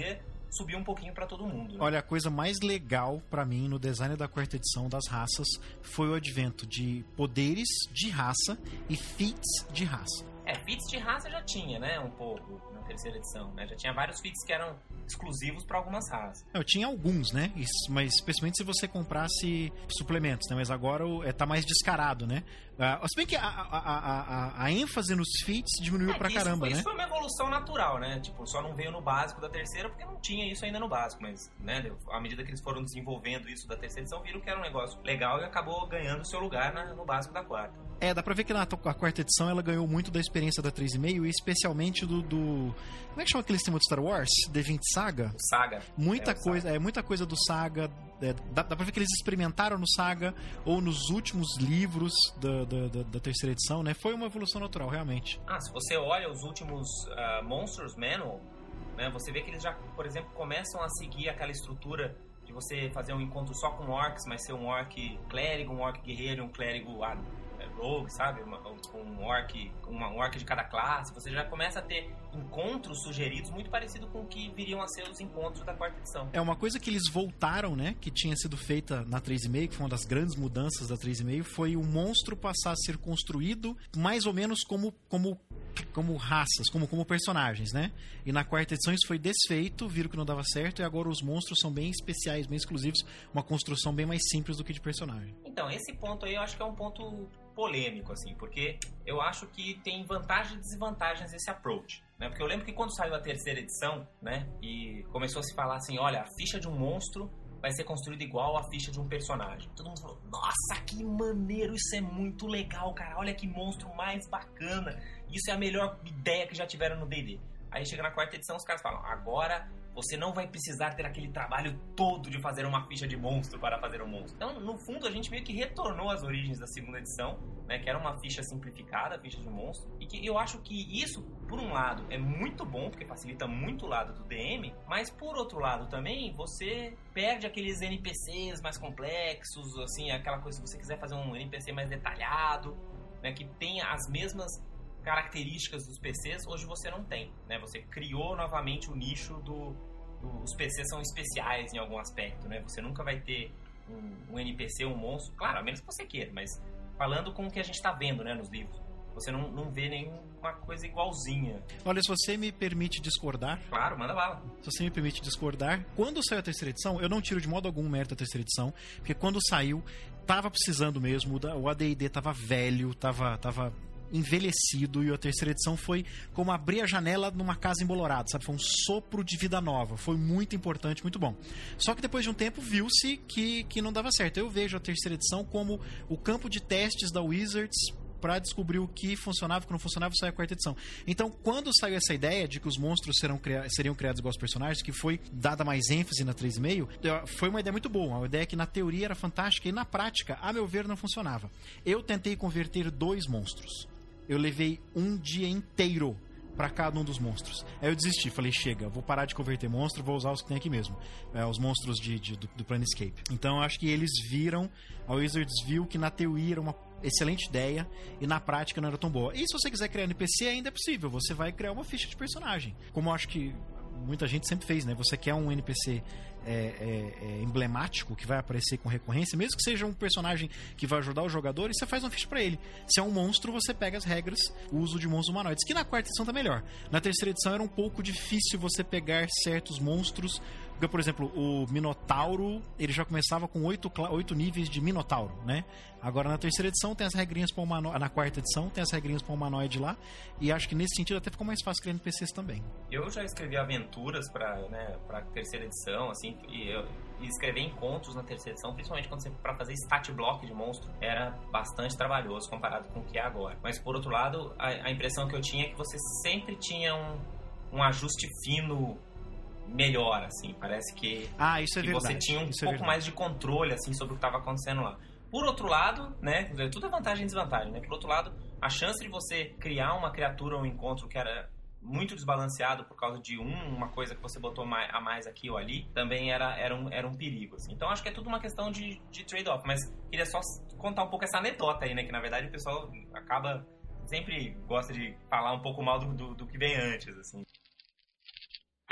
subiu um pouquinho pra todo mundo. Né? Olha, a coisa mais legal pra mim no design da quarta edição das raças foi o advento de poderes de raça e feats de raça. É, feats de raça já tinha, né, um pouco na terceira edição, né? Já tinha vários feats que eram exclusivos para algumas raças. Eu tinha alguns, né? Mas especialmente se você comprasse suplementos, né? Mas agora é, tá mais descarado, né? Uh, se bem que a, a, a, a, a ênfase nos feats diminuiu é, pra isso, caramba, isso né? Isso foi uma evolução natural, né? Tipo, só não veio no básico da terceira porque não tinha isso ainda no básico, mas, né, à medida que eles foram desenvolvendo isso da terceira edição, viram que era um negócio legal e acabou ganhando seu lugar na, no básico da quarta. É, dá pra ver que na a quarta edição ela ganhou muito da experiência da três e meio e especialmente do, do... Como é que chama aquele sistema de Star Wars? D vinte Saga? O Saga. Muita é, coisa, Saga. é muita coisa do Saga. É, dá, dá pra ver que eles experimentaram no Saga ou nos últimos livros da, da, da, da terceira edição, né? Foi uma evolução natural, realmente. Ah, se você olha os últimos uh, Monsters Manual, né, você vê que eles já, por exemplo, começam a seguir aquela estrutura de você fazer um encontro só com orcs, mas ser um orc clérigo, um orc guerreiro, um clérigo ah, rogue, sabe? Com um orc, uma, um orc de cada classe. Você já começa a ter encontros sugeridos muito parecido com o que viriam a ser os encontros da quarta edição. É uma coisa que eles voltaram, né? Que tinha sido feita na três e meio, que foi uma das grandes mudanças da três e meio, foi o monstro passar a ser construído mais ou menos como, como, como raças, como, como personagens, né? E na quarta edição isso foi desfeito, viram que não dava certo, e agora os monstros são bem especiais, bem exclusivos, uma construção bem mais simples do que de personagem. Então, esse ponto aí eu acho que é um ponto polêmico, assim, porque eu acho que tem vantagens e desvantagens esse approach, né? Porque eu lembro que quando saiu a terceira edição, né, e começou a se falar assim, olha, a ficha de um monstro vai ser construída igual a ficha de um personagem. Todo mundo falou, nossa, que maneiro, isso é muito legal, cara, olha que monstro mais bacana, isso é a melhor ideia que já tiveram no D e D. Aí chega na quarta edição, os caras falam, agora você não vai precisar ter aquele trabalho todo de fazer uma ficha de monstro para fazer um monstro. Então, no fundo, a gente meio que retornou às origens da segunda edição, né, que era uma ficha simplificada, ficha de monstro, e que eu acho que isso, por um lado, é muito bom, porque facilita muito o lado do D M, mas, por outro lado, também, você perde aqueles N P Cs mais complexos, assim, aquela coisa, se você quiser fazer um N P C mais detalhado, né, que tenha as mesmas características dos P Cs, hoje você não tem, né? Você criou novamente o nicho do, do... Os P Cs são especiais em algum aspecto, né? Você nunca vai ter um, um N P C, um monstro, claro, a menos que você queira, mas falando com o que a gente está vendo, né, nos livros, você não, não vê nenhuma coisa igualzinha. Olha, se você me permite discordar... Claro, manda bala. Se você me permite discordar, quando saiu a terceira edição, eu não tiro de modo algum o mérito da terceira edição, porque quando saiu, tava precisando mesmo, o A D e D tava velho, tava... tava envelhecido, e a terceira edição foi como abrir a janela numa casa embolorada, sabe? Foi um sopro de vida nova, foi muito importante, muito bom. Só que depois de um tempo viu-se que, que não dava certo. Eu vejo a terceira edição como o campo de testes da Wizards para descobrir o que funcionava, o que não funcionava, saiu a quarta edição. Então, quando saiu essa ideia de que os monstros serão cria- seriam criados igual aos personagens, que foi dada mais ênfase na três e meio, foi uma ideia muito boa, uma ideia que na teoria era fantástica e na prática, a meu ver, não funcionava. Eu tentei converter dois monstros. Eu levei um dia inteiro pra cada um dos monstros. Aí eu desisti, falei, chega, vou parar de converter monstro, vou usar os que tem aqui mesmo. É, os monstros de, de, do, do Planescape. Então eu acho que eles viram, a Wizards viu que na teoria era uma excelente ideia e na prática não era tão boa. E se você quiser criar N P C, ainda é possível. Você vai criar uma ficha de personagem. Como eu acho que muita gente sempre fez, né? Você quer um N P C é, é, é, emblemático, que vai aparecer com recorrência, mesmo que seja um personagem que vai ajudar o jogador, e você faz uma ficha pra ele. Se é um monstro, você pega as regras, o uso de monstros humanoides, que na quarta edição tá melhor. Na terceira edição era um pouco difícil você pegar certos monstros, porque, por exemplo, o Minotauro, ele já começava com oito, oito níveis de Minotauro, né? Agora na terceira edição tem as regrinhas para humanoide, na quarta edição tem as regrinhas para humanoide lá, e acho que nesse sentido até ficou mais fácil criar N P Cs também. Eu já escrevi aventuras para, né, para terceira edição, assim, e, eu, e escrever encontros na terceira edição, principalmente quando você para fazer stat block de monstro, era bastante trabalhoso comparado com o que é agora. Mas por outro lado, a, a impressão que eu tinha é que você sempre tinha um, um ajuste fino melhor, assim, parece que, ah, isso é que verdade. Você tinha um isso pouco é mais de controle, assim, sobre o que estava acontecendo lá. Por outro lado, né, tudo é vantagem e desvantagem, né? Por outro lado, a chance de você criar uma criatura ou um encontro que era muito desbalanceado por causa de um, uma coisa que você botou mais, a mais aqui ou ali, também era, era, um, era um perigo, assim. Então acho que é tudo uma questão de, de trade-off, mas queria só contar um pouco essa anedota aí, né, que na verdade o pessoal acaba, sempre gosta de falar um pouco mal do, do, do que vem antes, assim.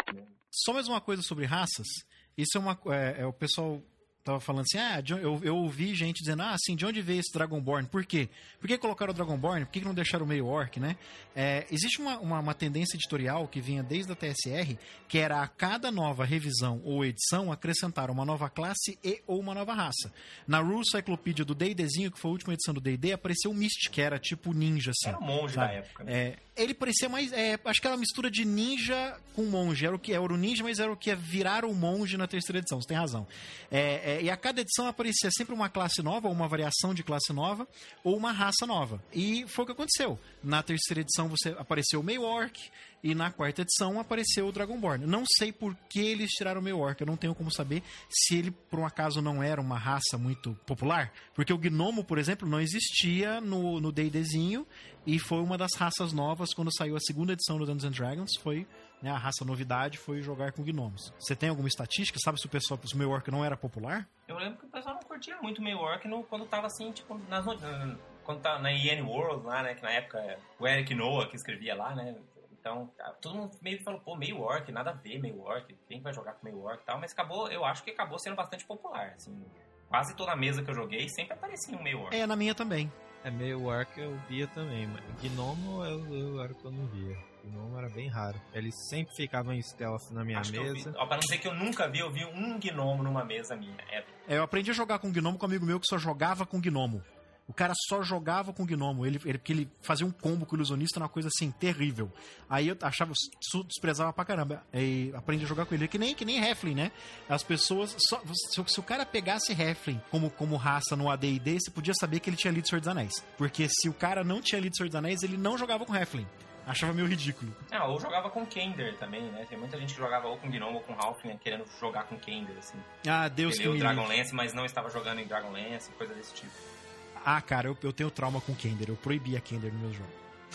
Só mais uma coisa sobre raças. Isso é uma... É, é o pessoal... Tava falando assim, ah, eu, eu ouvi gente dizendo, ah, assim, de onde veio esse Dragonborn? Por quê? Por que colocaram o Dragonborn? Por que não deixaram o meio orc, né? É, existe uma, uma, uma tendência editorial que vinha desde a T S R, que era a cada nova revisão ou edição acrescentar uma nova classe e ou uma nova raça. Na Rule Cyclopedia do D&Dzinho, que foi a última edição do D e D, apareceu o Mystic, que era tipo ninja, assim. Era um monge sabe? da época, né? É, ele parecia mais, é, acho que era uma mistura de ninja com monge. Era o que era o ninja, mas era o que é virar o monge na terceira edição, você tem razão. É, é, e a cada edição aparecia sempre uma classe nova, ou uma variação de classe nova, ou uma raça nova. E foi o que aconteceu. Na terceira edição você apareceu o meio orc, e na quarta edição apareceu o Dragonborn. Não sei por que eles tiraram o meio orc, eu não tenho como saber se ele, por um acaso, não era uma raça muito popular, porque o gnomo, por exemplo, não existia no, no D&Dzinho, e foi uma das raças novas quando saiu a segunda edição do Dungeons and Dragons, foi... Né, a raça novidade foi jogar com gnomos. Você tem alguma estatística? Sabe se o pessoal, se o meio orc não era popular? Eu lembro que o pessoal não curtia muito o meio orc no, quando tava assim, tipo, nas, quando tava na E N World lá, né? Que na época o Eric Noah que escrevia lá, né? Então, todo mundo meio que falou, pô, meio orc, nada a ver, meio orc, quem vai jogar com meio orc e tal, mas acabou, eu acho que acabou sendo bastante popular, assim. Quase toda mesa que eu joguei sempre aparecia um meio orc. É, na minha também. É, meio orc eu via também, mas gnomo eu, eu era que eu não via. Gnomo era bem raro. Eles sempre ficavam em stealth na minha Acho mesa. Vi, ó, pra não dizer que eu nunca vi, eu vi um gnomo numa mesa minha. É. É, eu aprendi a jogar com gnomo com um amigo meu que só jogava com gnomo. O cara só jogava com gnomo, ele, ele, porque ele fazia um combo com o ilusionista, uma coisa assim, terrível. Aí eu achava, desprezava pra caramba. E aprendi a jogar com ele, que nem, que nem Halfling, né? As pessoas, só, se, se o cara pegasse Halfling como, como raça no A D e D, você podia saber que ele tinha lido Senhor dos Anéis. Porque se o cara não tinha lido Senhor dos Anéis, ele não jogava com Halfling. Achava meio ridículo. Ah, ou jogava com Kender também, né? Tem muita gente que jogava ou com Gnome ou com Halfling, né? Querendo jogar com Kender, assim. Ah, Deus que me livre. Dragonlance, mas não estava jogando em Dragonlance, coisa desse tipo. Ah, cara, eu, eu tenho trauma com Kender. Eu proibia Kender no meu jogo.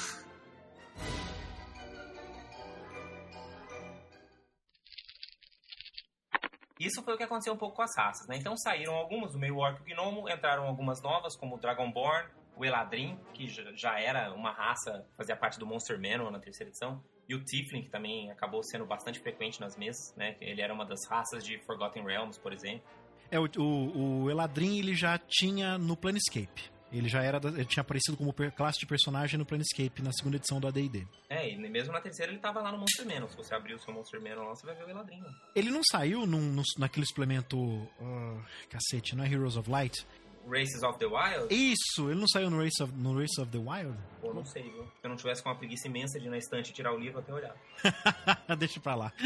Isso foi o que aconteceu um pouco com as raças, né? Então saíram algumas do meio orc e gnomo, entraram algumas novas, como o Dragonborn, o Eladrin, que já era uma raça, fazia parte do Monster Manual na terceira edição, e o Tiefling, que também acabou sendo bastante frequente nas mesas, né? Ele era uma das raças de Forgotten Realms, por exemplo. É, o, o, o Eladrin, ele já tinha no Planescape. Ele já era, ele tinha aparecido como classe de personagem no Planescape na segunda edição do A D e D. É, e mesmo na terceira ele tava lá no Monster Manual. Se você abrir o seu Monster Manual lá, você vai ver o Eladrin. Né? Ele não saiu num, no, naquele suplemento... Uh, cacete, não é Heroes of Light? Races of the Wild? Isso! Ele não saiu no Race of, no Race of the Wild? Pô, não sei, viu? Se eu não tivesse com uma preguiça imensa de ir na estante e tirar o livro, eu até olhava. Deixa pra lá.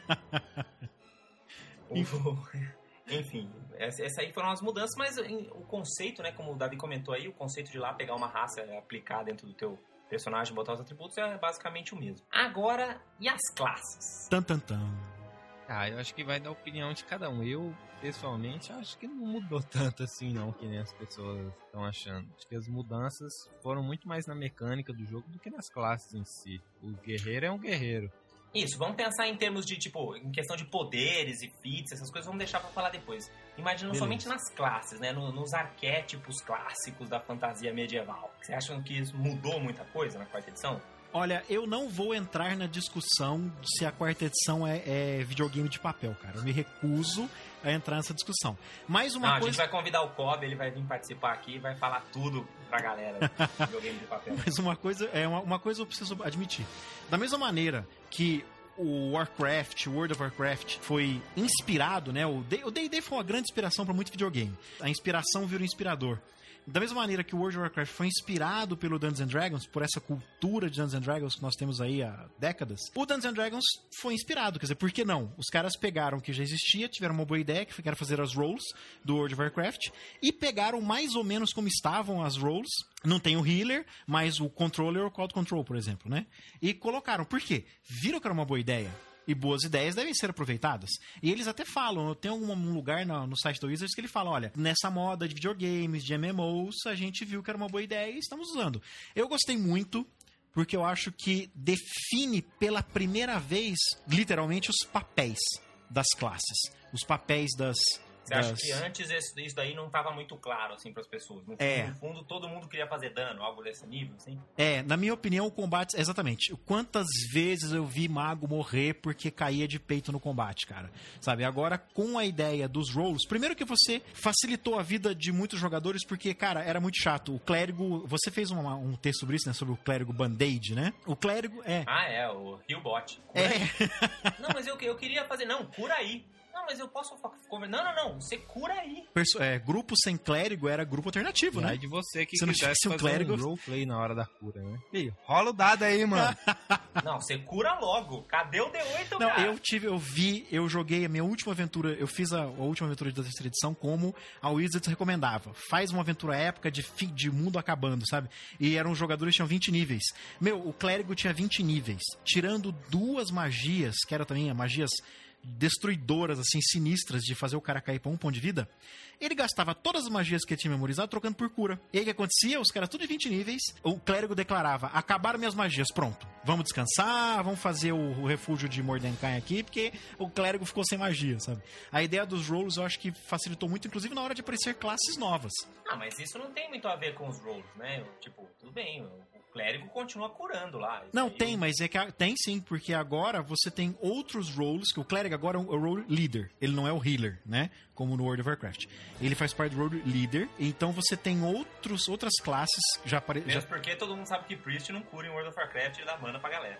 Enfim, essa aí foram as mudanças, mas o conceito, né, como o Davi comentou aí, o conceito de lá pegar uma raça e aplicar dentro do teu personagem, botar os atributos, é basicamente o mesmo. Agora, e as classes? Tan, tan, tan. Ah, eu acho que vai da opinião de cada um. Eu, pessoalmente, acho que não mudou tanto assim, não, que nem as pessoas estão achando. Acho que as mudanças foram muito mais na mecânica do jogo do que nas classes em si. O guerreiro é um guerreiro. Isso, vamos pensar em termos de, tipo, em questão de poderes e feats, essas coisas, vamos deixar pra falar depois. Imaginando somente nas classes, né, no, nos arquétipos clássicos da fantasia medieval. Você acha que isso mudou muita coisa na quarta edição? Olha, eu não vou entrar na discussão se a quarta edição é, é videogame de papel, cara. Eu me recuso a entrar nessa discussão. Mas uma não, coisa... a gente vai convidar o Kobe, ele vai vir participar aqui e vai falar tudo pra galera do videogame de papel. Mas uma coisa, é uma, uma coisa eu preciso admitir. Da mesma maneira que o Warcraft, o World of Warcraft foi inspirado, né? O D e D foi uma grande inspiração para muito videogame. A inspiração vira um inspirador. Da mesma maneira que o World of Warcraft foi inspirado pelo Dungeons and Dragons, por essa cultura de Dungeons and Dragons que nós temos aí há décadas, o Dungeons and Dragons foi inspirado. Quer dizer, por que não? Os caras pegaram o que já existia, tiveram uma boa ideia, que era fazer as roles do World of Warcraft, e pegaram mais ou menos como estavam as roles. Não tem o healer, mas o controller ou o crowd control, por exemplo, né? E colocaram. Por quê? Viram que era uma boa ideia. E boas ideias devem ser aproveitadas. E eles até falam, tem um lugar no, no site do Wizards que ele fala, olha, nessa moda de videogames, de M M Os, a gente viu que era uma boa ideia e estamos usando. Eu gostei muito, porque eu acho que define pela primeira vez, literalmente, os papéis das classes. Os papéis das... Você das... acha que antes isso, isso daí não estava muito claro, assim, para as pessoas? No fundo, É. no fundo, todo mundo queria fazer dano, algo desse nível, assim? É, na minha opinião, o combate... Exatamente. Quantas vezes eu vi mago morrer porque caía de peito no combate, cara? Sabe? Agora, com a ideia dos rolls... Primeiro que você facilitou a vida de muitos jogadores porque, cara, era muito chato. O clérigo... Você fez uma, um texto sobre isso, né? Sobre o clérigo Band-Aid, né? O clérigo... é. Ah, é, o Healbot. É. Não, mas eu, eu queria fazer... Não, cura aí. Não, mas eu posso... Não, não, não. Você cura aí. Perso... É, grupo sem clérigo era grupo alternativo, E né? aí de você que Se não quisesse tivesse um fazer clérigo- um roleplay na hora da cura, né? Ih, rola o dado aí, mano. Não, você cura logo. Cadê o D oito, Não, cara? eu tive, eu vi, eu joguei a minha última aventura, eu fiz a, a última aventura da terceira edição como a Wizards recomendava. Faz uma aventura épica de, fi- de mundo acabando, sabe? E eram jogadores que tinham vinte níveis. Meu, o clérigo tinha vinte níveis. Tirando duas magias, que eram também magias destruidoras, assim, sinistras, de fazer o cara cair pra um ponto de vida, ele gastava todas as magias que ele tinha memorizado trocando por cura. E aí o que acontecia? Os caras tudo de vinte níveis, o clérigo declarava, acabaram minhas magias, pronto. Vamos descansar, vamos fazer o, o refúgio de Mordenkainen aqui, porque o clérigo ficou sem magia, sabe? A ideia dos rolls eu acho que facilitou muito, inclusive na hora de aparecer classes novas. Ah, mas isso não tem muito a ver com os rolls, né? Tipo, tudo bem, o clérigo continua curando lá. Isso Não, aí- tem, mas é que a- tem sim, porque agora você tem outros roles, que o clérigo agora é o role leader, ele não é o healer, né? Como no World of Warcraft. Ele faz parte do role leader, então você tem outros, outras classes já apare... Mesmo já porque todo mundo sabe que Priest não cura em World of Warcraft e dá mana pra galera.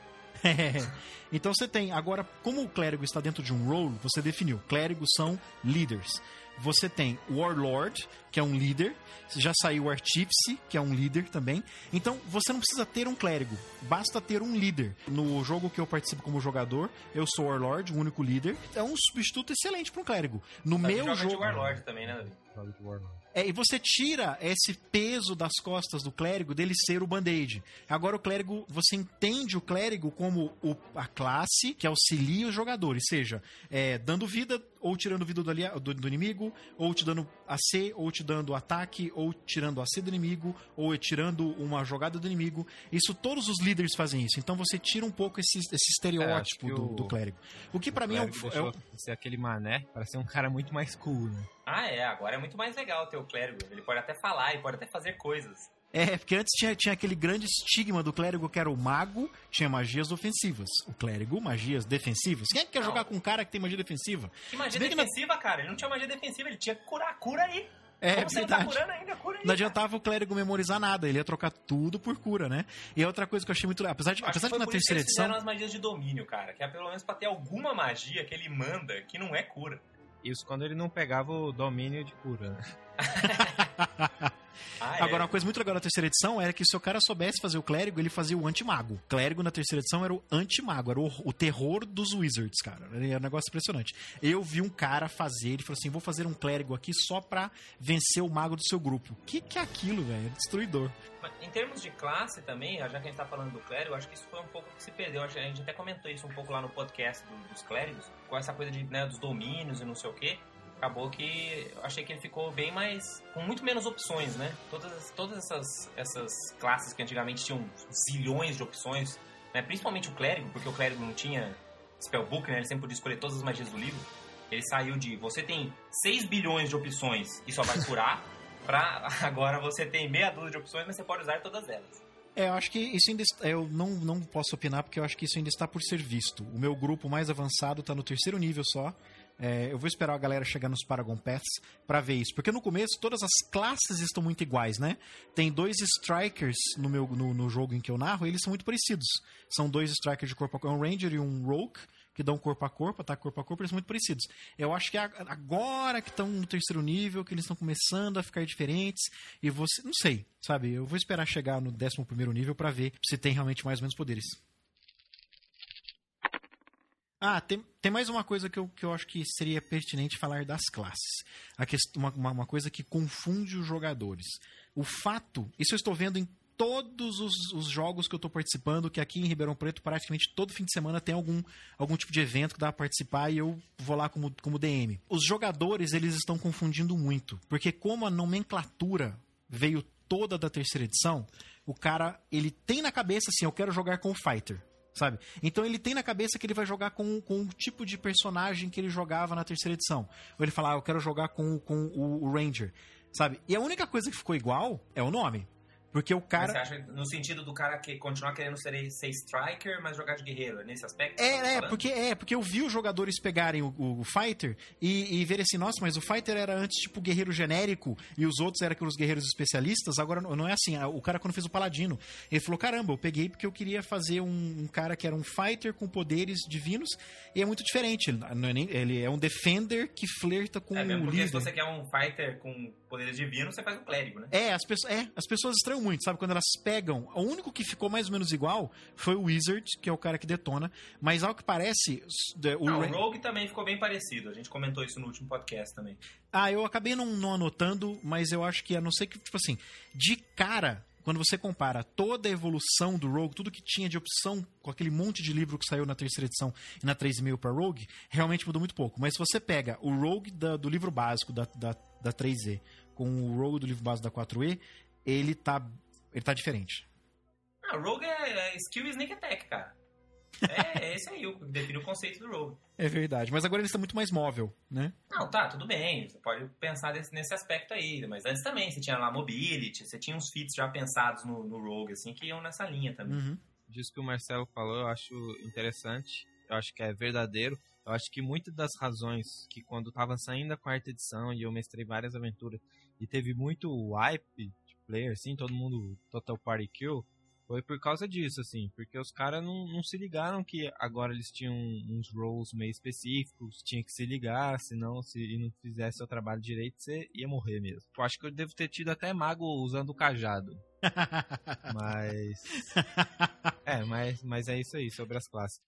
Então você tem, agora, como o clérigo está dentro de um role, você definiu, clérigos são leaders. Você tem Warlord, que é um líder, já saiu o Artífice, que é um líder também. Então, você não precisa ter um clérigo, basta ter um líder. No jogo que eu participo como jogador, eu sou Warlord, o único líder. É um substituto excelente para um clérigo. No Mas meu joga jogo... de Warlord também, né, Davi? Joga de Warlord. É, e você tira esse peso das costas do clérigo dele ser o band-aid. Agora o clérigo, você entende o clérigo como o, a classe que auxilia os jogadores, seja é, dando vida ou tirando vida do, alia, do, do inimigo, ou te dando A C, ou te dando ataque, ou tirando A C do inimigo, ou tirando uma jogada do inimigo. Isso, todos os líderes fazem isso. Então você tira um pouco esse, esse estereótipo É, acho que do, o- do clérigo. O que pra O mim é, um, clérigo é um- deixou ser aquele mané para ser um cara muito mais cool, né? Ah, é, agora é muito mais legal ter o clérigo. Ele pode até falar e pode até fazer coisas. É, porque antes tinha, tinha aquele grande estigma do clérigo que era o mago, tinha magias ofensivas. O clérigo, magias defensivas. Quem é que quer Não. jogar com um cara que tem magia defensiva? Que magia Se bem que não- defensiva, cara? Ele não tinha magia defensiva, ele tinha que curar. Cura aí. É Como você não tá verdade. curando ainda? Cura aí. Não adiantava o clérigo memorizar nada, ele ia trocar tudo por cura, né? E outra coisa que eu achei muito legal, apesar de, Acho apesar de foi que na por isso terceira eles fizeram edição... as magias de domínio, cara. Que é pelo menos pra ter alguma magia que ele manda que não é cura. Isso quando ele não pegava o domínio de cura, né? Ah, é. Agora, uma coisa muito legal da terceira edição era que se o cara soubesse fazer o clérigo, ele fazia o anti-mago. O clérigo na terceira edição era o anti-mago, era o, o terror dos wizards, cara. Era um negócio impressionante. Eu vi um cara fazer, ele falou assim, vou fazer um clérigo aqui só pra vencer o mago do seu grupo. O que que é aquilo, velho? É destruidor. Mas em termos de classe também, já que a gente tá falando do clérigo, acho que isso foi um pouco que se perdeu. Acho que a gente até comentou isso um pouco lá no podcast do- dos clérigos, com essa coisa de, né, dos domínios e não sei o quê. Acabou que eu achei que ele ficou bem mais... com muito menos opções, né? Todas, todas essas, essas classes que antigamente tinham zilhões de opções, né? Principalmente o clérigo, porque o clérigo não tinha spellbook, né? Ele sempre podia escolher todas as magias do livro. Ele saiu de... você tem seis bilhões de opções e só vai curar, pra agora você tem meia dúzia de opções, mas você pode usar todas elas. É, eu acho que isso ainda está, eu não, não posso opinar porque eu acho que isso ainda está por ser visto. O meu grupo mais avançado está no terceiro nível só. É, eu vou esperar a galera chegar nos Paragon Paths pra ver isso. Porque no começo todas as classes estão muito iguais, né? Tem dois Strikers no, meu, no, no jogo em que eu narro, e eles são muito parecidos. São dois Strikers de corpo a corpo, um Ranger e um Rogue, que dão corpo a corpo, ataque corpo a corpo, eles são muito parecidos. Eu acho que é agora que estão no terceiro nível, que eles estão começando a ficar diferentes, e você, não sei, sabe? Eu vou esperar chegar no décimo primeiro nível pra ver se tem realmente mais ou menos poderes. Ah, tem, tem mais uma coisa que eu, que eu acho que seria pertinente falar das classes. A quest- uma, uma, uma coisa que confunde os jogadores. O fato, isso eu estou vendo em todos os, os jogos que eu estou participando, que aqui em Ribeirão Preto, praticamente todo fim de semana tem algum, algum tipo de evento que dá para participar e eu vou lá como, como D M. Os jogadores, eles estão confundindo muito, porque como a nomenclatura veio toda da terceira edição, o cara, ele tem na cabeça assim, eu quero jogar com o Fighter. sabe? Então ele tem na cabeça que ele vai jogar com, com o tipo de personagem que ele jogava na terceira edição. Ou ele fala, ah, eu quero jogar com, com o, o Ranger, sabe? E a única coisa que ficou igual é o nome. Porque o cara... Mas você acha no sentido do cara que continuar querendo ser, ser striker, mas jogar de guerreiro, nesse aspecto? É, é, porque, é, porque eu vi os jogadores pegarem o, o, o Fighter e, e verem assim, nossa, mas o Fighter era antes tipo guerreiro genérico e os outros eram aqueles guerreiros especialistas, agora não é assim. O cara quando fez o Paladino, ele falou, caramba, eu peguei porque eu queria fazer um, um cara que era um Fighter com poderes divinos e é muito diferente. Ele, não é nem, ele é um Defender que flerta com é, mesmo o porque líder. Se você quer um Fighter com poderes divinos, você faz um clérigo, né? É, as, pessoas, é, as pessoas estranham muito, sabe? Quando elas pegam... O único que ficou mais ou menos igual foi o Wizard, que é o cara que detona. Mas ao que parece... O, não, Ra- o Rogue também ficou bem parecido. A gente comentou isso no último podcast também. Ah, eu acabei não, não anotando, mas eu acho que a não ser que, tipo assim, de cara... Quando você compara toda a evolução do Rogue, tudo que tinha de opção com aquele monte de livro que saiu na terceira edição e na três e meio para Rogue, realmente mudou muito pouco. Mas se você pega o Rogue da, do livro básico da, da, da três E com o Rogue do livro básico da quatro E, ele tá, ele tá diferente. Ah, o Rogue é, é skill e sneak attack, cara. É, é esse aí o que define o conceito do Rogue. É verdade, mas agora ele está muito mais móvel, né? Não, tá, tudo bem. Você pode pensar desse, nesse aspecto aí. Mas antes também, você tinha lá mobility, você tinha uns feats já pensados no, no Rogue, assim, que iam nessa linha também. Uhum. Disso que o Marcelo falou, eu acho interessante. Eu acho que é verdadeiro. Eu acho que muitas das razões que quando tava saindo a quarta edição e eu mestrei várias aventuras e teve muito wipe de player, assim, todo mundo total party kill, foi por causa disso, assim, porque os caras não, não se ligaram que agora eles tinham uns roles meio específicos, tinha que se ligar, senão se não fizesse seu trabalho direito, você ia morrer mesmo. Eu acho que eu devo ter tido até mago usando o cajado. Mas... É, mas, mas é isso aí, sobre as classes.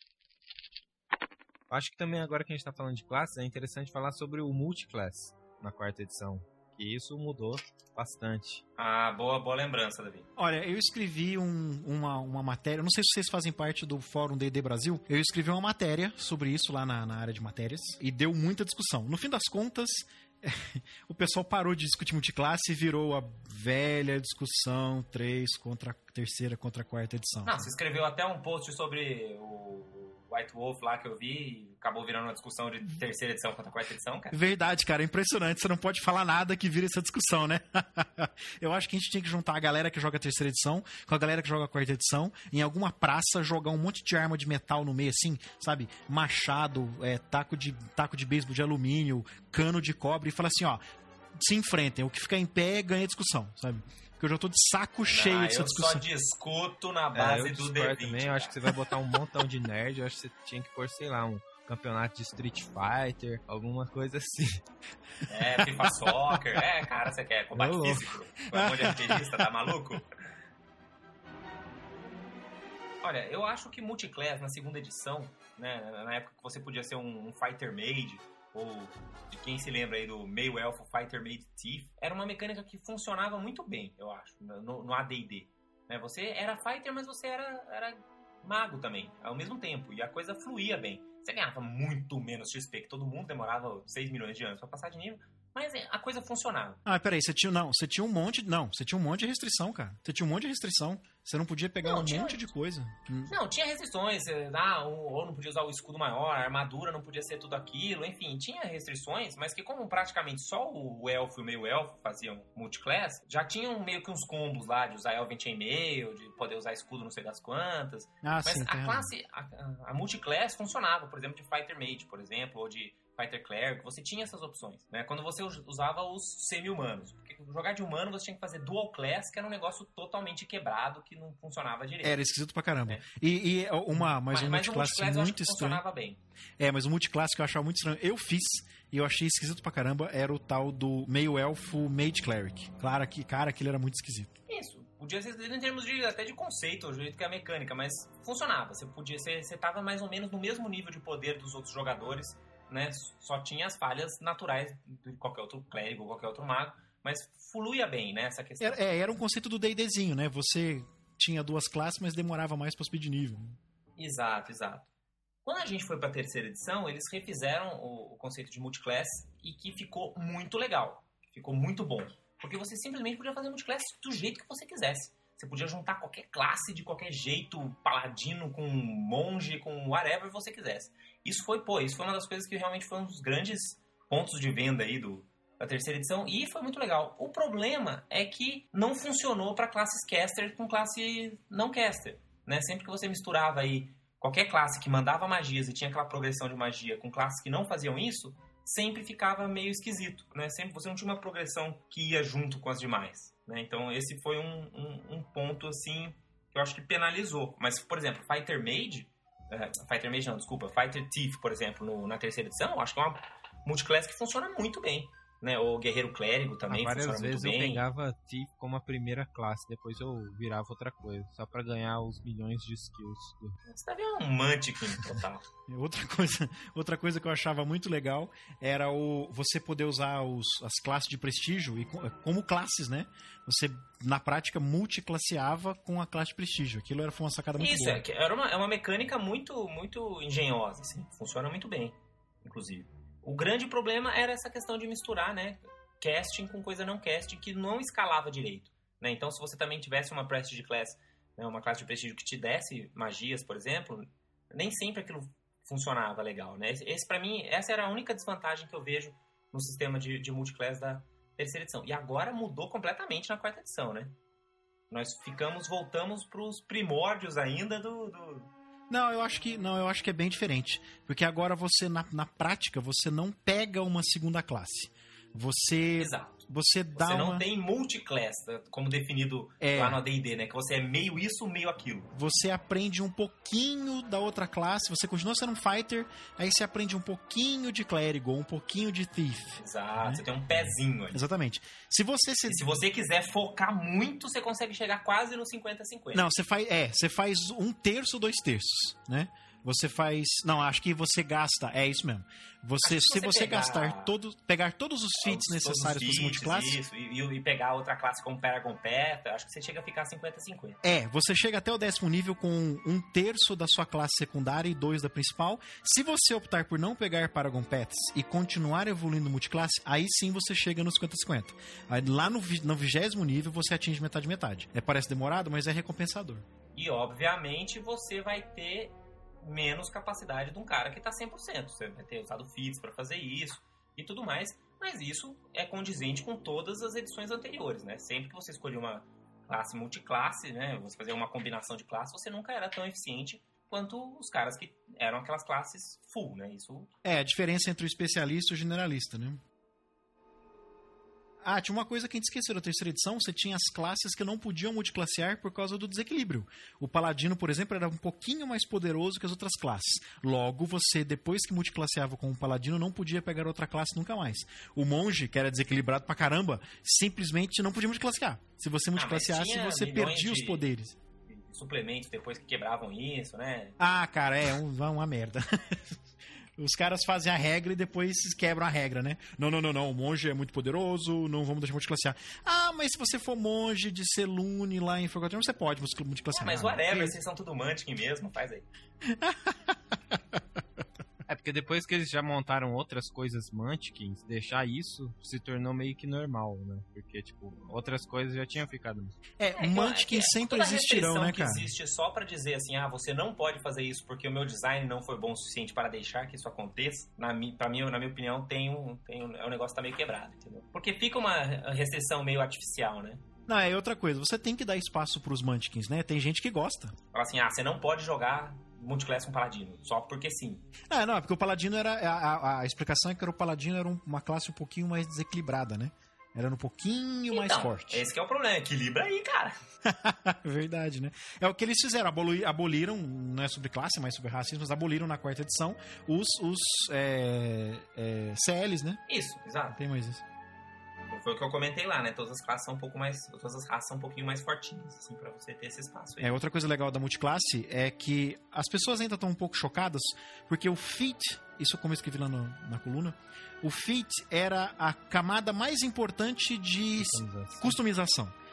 Eu acho que também agora que a gente tá falando de classes, é interessante falar sobre o multiclass na quarta edição. Que isso mudou bastante. Ah, boa, boa lembrança, Davi. Olha, eu escrevi um, uma, uma matéria, não sei se vocês fazem parte do Fórum D e D Brasil, eu escrevi uma matéria sobre isso lá na, na área de matérias e deu muita discussão. No fim das contas, o pessoal parou de discutir multiclasse e virou a velha discussão três contra a terceira contra a quarta edição. Não, você escreveu até um post sobre o White Wolf lá que eu vi e acabou virando uma discussão de terceira edição contra a quarta edição, cara. Verdade, cara, é impressionante. Você não pode falar nada que vira essa discussão, né? Eu acho que a gente tinha que juntar a galera que joga a terceira edição com a galera que joga a quarta edição, em alguma praça, jogar um monte de arma de metal no meio, assim, sabe? Machado, é, taco de, taco de beisebol de alumínio, cano de cobre, e falar assim, ó, se enfrentem. O que ficar em pé ganha discussão, sabe? Porque eu já tô de saco cheio ah, dessa eu discussão. Eu só discuto na base é, do D vinte. Também, eu acho que você vai botar um montão de nerd, eu acho que você tinha que pôr, sei lá, um campeonato de Street Fighter, alguma coisa assim. É, FIFA Soccer, é, cara, você quer combate Ô, físico? Vai um monte de arqueirista, tá maluco? Olha, eu acho que Multiclass, na segunda edição, né, na época que você podia ser um, um Fighter Mage, ou de quem se lembra aí do meio elfo Fighter Mage Thief, era uma mecânica que funcionava muito bem, eu acho, no, no A D e D. Né, você era Fighter, mas você era, era mago também, ao mesmo tempo, e a coisa fluía bem. Você ganhava muito menos X P, que todo mundo demorava seis milhões de anos pra passar de nível, mas a coisa funcionava. Ah, peraí, você tinha, não, você tinha um monte, não, você tinha um monte de restrição, cara. Você tinha um monte de restrição. Você não podia pegar Não, um tinha- monte de coisa. Hum. Não, tinha restrições, eh, ah, ou ou não podia usar o escudo maior, a armadura não podia ser tudo aquilo, enfim, tinha restrições, mas que como praticamente só o elfo e o meio elfo faziam multiclass, já tinham meio que uns combos lá de usar Elven Chainmail, de poder usar escudo não sei das quantas, Ah, mas sim, a tem razão. classe, a, a- a multiclass funcionava, por exemplo, de Fighter Mage, por exemplo, ou de Fighter Cleric, você tinha essas opções, né? Quando você us- usava os semi-humanos, porque jogar de humano você tinha que fazer dual class, que era um negócio totalmente quebrado, que não funcionava direito. Era esquisito pra caramba. É. E, e uma, mais um mas o multiclasse multiclass eu acho muito que estranho. funcionava bem. É, mas o multiclasse que eu achava muito estranho, eu fiz e eu achei esquisito pra caramba, era o tal do meio elfo Mage Cleric. Claro que, cara, aquele era muito esquisito. Isso. Podia ser em termos de, até de conceito, o jeito que é a mecânica, mas funcionava. Você podia ser, você tava mais ou menos no mesmo nível de poder dos outros jogadores, né? Só tinha as falhas naturais de qualquer outro clérigo ou qualquer outro mago, mas fluía bem, né, essa questão. Era, é, era um conceito do D&Dzinho, né? Você tinha duas classes, mas demorava mais pra subir de nível. Exato, exato. Quando a gente foi para a terceira edição, eles refizeram o, o conceito de multiclass e que ficou muito legal. Ficou muito bom. Porque você simplesmente podia fazer multiclass do jeito que você quisesse. Você podia juntar qualquer classe de qualquer jeito, paladino com monge, com whatever você quisesse. Isso foi, pô, isso foi uma das coisas que realmente foi um dos grandes pontos de venda aí do, da terceira edição, e foi muito legal. O problema é que não funcionou para classes caster com classe não caster, né? Sempre que você misturava aí qualquer classe que mandava magias e tinha aquela progressão de magia com classes que não faziam isso, sempre ficava meio esquisito, né? Sempre você não tinha uma progressão que ia junto com as demais, né? Então esse foi um, um, um ponto assim que eu acho que penalizou. Mas, por exemplo, Fighter Mage, uh, Fighter Mage não, desculpa, Fighter Thief, por exemplo, no, na terceira edição, eu acho que é uma multiclass que funciona muito bem, né? O Guerreiro Clérigo também ah, funciona muito bem. Várias vezes eu pegava Thief como a primeira classe, depois eu virava outra coisa, só pra ganhar os milhões de skills. Você tá vendo um Mantiquin total. Outra coisa, outra coisa que eu achava muito legal era o você poder usar os, as classes de prestígio e como classes, né? Você, na prática, multiclasseava com a classe de prestígio. Aquilo era, foi uma sacada muito Isso, boa. Isso, é, era uma, é uma mecânica muito, muito engenhosa, assim. Funciona muito bem, inclusive. O grande problema era essa questão de misturar, né, casting com coisa não casting, que não escalava direito, né? Então, se você também tivesse uma Prestige Class, né, uma classe de prestígio que te desse magias, por exemplo, nem sempre aquilo funcionava legal, né? Esse, esse para mim, essa era a única desvantagem que eu vejo no sistema de, de multiclass da terceira edição. E agora mudou completamente na quarta edição, né? Nós ficamos, voltamos pros primórdios ainda do... do... Não, eu acho que não, eu acho que é bem diferente, porque agora você na, na prática você não pega uma segunda classe. Você Exato. Você dá Você não uma... tem multiclass, como definido é. lá no A D e D, né? Que você é meio isso, meio aquilo. Você aprende um pouquinho da outra classe, você continua sendo um fighter, aí você aprende um pouquinho de clérigo, um pouquinho de thief. Exato, né? Você tem um pezinho ali. Exatamente. Se você se... E se você quiser focar muito, você consegue chegar quase no cinquenta a cinquenta. Não, você faz, é, você faz um terço, dois terços, né? Você faz... Não, acho que você gasta... É isso mesmo. Você, se você você pegar, gastar todo, pegar todos os feats os, necessários para os multiclasses... Isso, e, e pegar outra classe como Paragon Path, acho que você chega a ficar cinquenta a cinquenta. É, você chega até o décimo nível com um terço da sua classe secundária e dois da principal. Se você optar por não pegar Paragon Paths e continuar evoluindo multiclasse, aí sim você chega no cinquenta a cinquenta. Aí, lá no, no vigésimo nível você atinge metade-metade. É, parece demorado, mas é recompensador. E, obviamente, você vai ter menos capacidade de um cara que tá cem por cento. Você vai ter usado feats para fazer isso e tudo mais, mas isso é condizente com todas as edições anteriores, né? Sempre que você escolher uma classe multiclasse, né, você fazer uma combinação de classes, você nunca era tão eficiente quanto os caras que eram aquelas classes full, né? Isso... É, a diferença entre o especialista e o generalista, né? Ah, tinha uma coisa que a gente esqueceu da terceira edição, você tinha as classes que não podiam multiclassear por causa do desequilíbrio. O paladino, por exemplo, era um pouquinho mais poderoso que as outras classes. Logo, você, depois que multiclasseava com o paladino, não podia pegar outra classe nunca mais. O monge, que era desequilibrado pra caramba, simplesmente não podia multiclassear. Se você multiclasseasse, ah, você perdia os poderes. Suplementos depois que quebravam isso, né? Ah, cara, é um, uma merda. Os caras fazem a regra e depois quebram a regra, né? Não, não, não, não. O monge é muito poderoso, não vamos deixar multiclassear. Ah, mas se você for monge de Selune lá em Forgotten, você pode multiclassear. Ah, mas whatever, vocês são tudo Mantiquin mesmo, faz aí. É porque depois que eles já montaram outras coisas Mantiquins, deixar isso se tornou meio que normal, né? Porque, tipo, outras coisas já tinham ficado. É, é Mantiquins é, sempre existirão, né, cara? Que existe só pra dizer assim, ah, você não pode fazer isso porque o meu design não foi bom o suficiente para deixar que isso aconteça. Na, pra mim, na minha opinião, tem um, tem um, é um negócio que tá meio quebrado, entendeu? Porque fica uma restrição meio artificial, né? Não, é outra coisa. Você tem que dar espaço pros Mantiquins, né? Tem gente que gosta. Fala assim, ah, você não pode jogar multiclass com paladino, só porque sim. Ah, não, é porque o paladino era... A, a, a explicação é que o paladino era uma classe um pouquinho mais desequilibrada, né? Era um pouquinho então, mais forte. Esse que é o problema, equilibra aí, cara. Verdade, né? É o que eles fizeram, aboli, aboliram, não é sobre classe, mas sobre racismo, mas aboliram na quarta edição os, os é, é, C Ls, né? Isso, exato. Tem mais isso. Foi o que eu comentei lá, né? Todas as classes são um pouco mais. Todas as raças são um pouquinho mais fortinhas, assim, pra você ter esse espaço aí. É, outra coisa legal da multiclasse é que as pessoas ainda estão um pouco chocadas, porque o feat, isso como eu escrevi lá no, na coluna, o feat era a camada mais importante de customização. customização.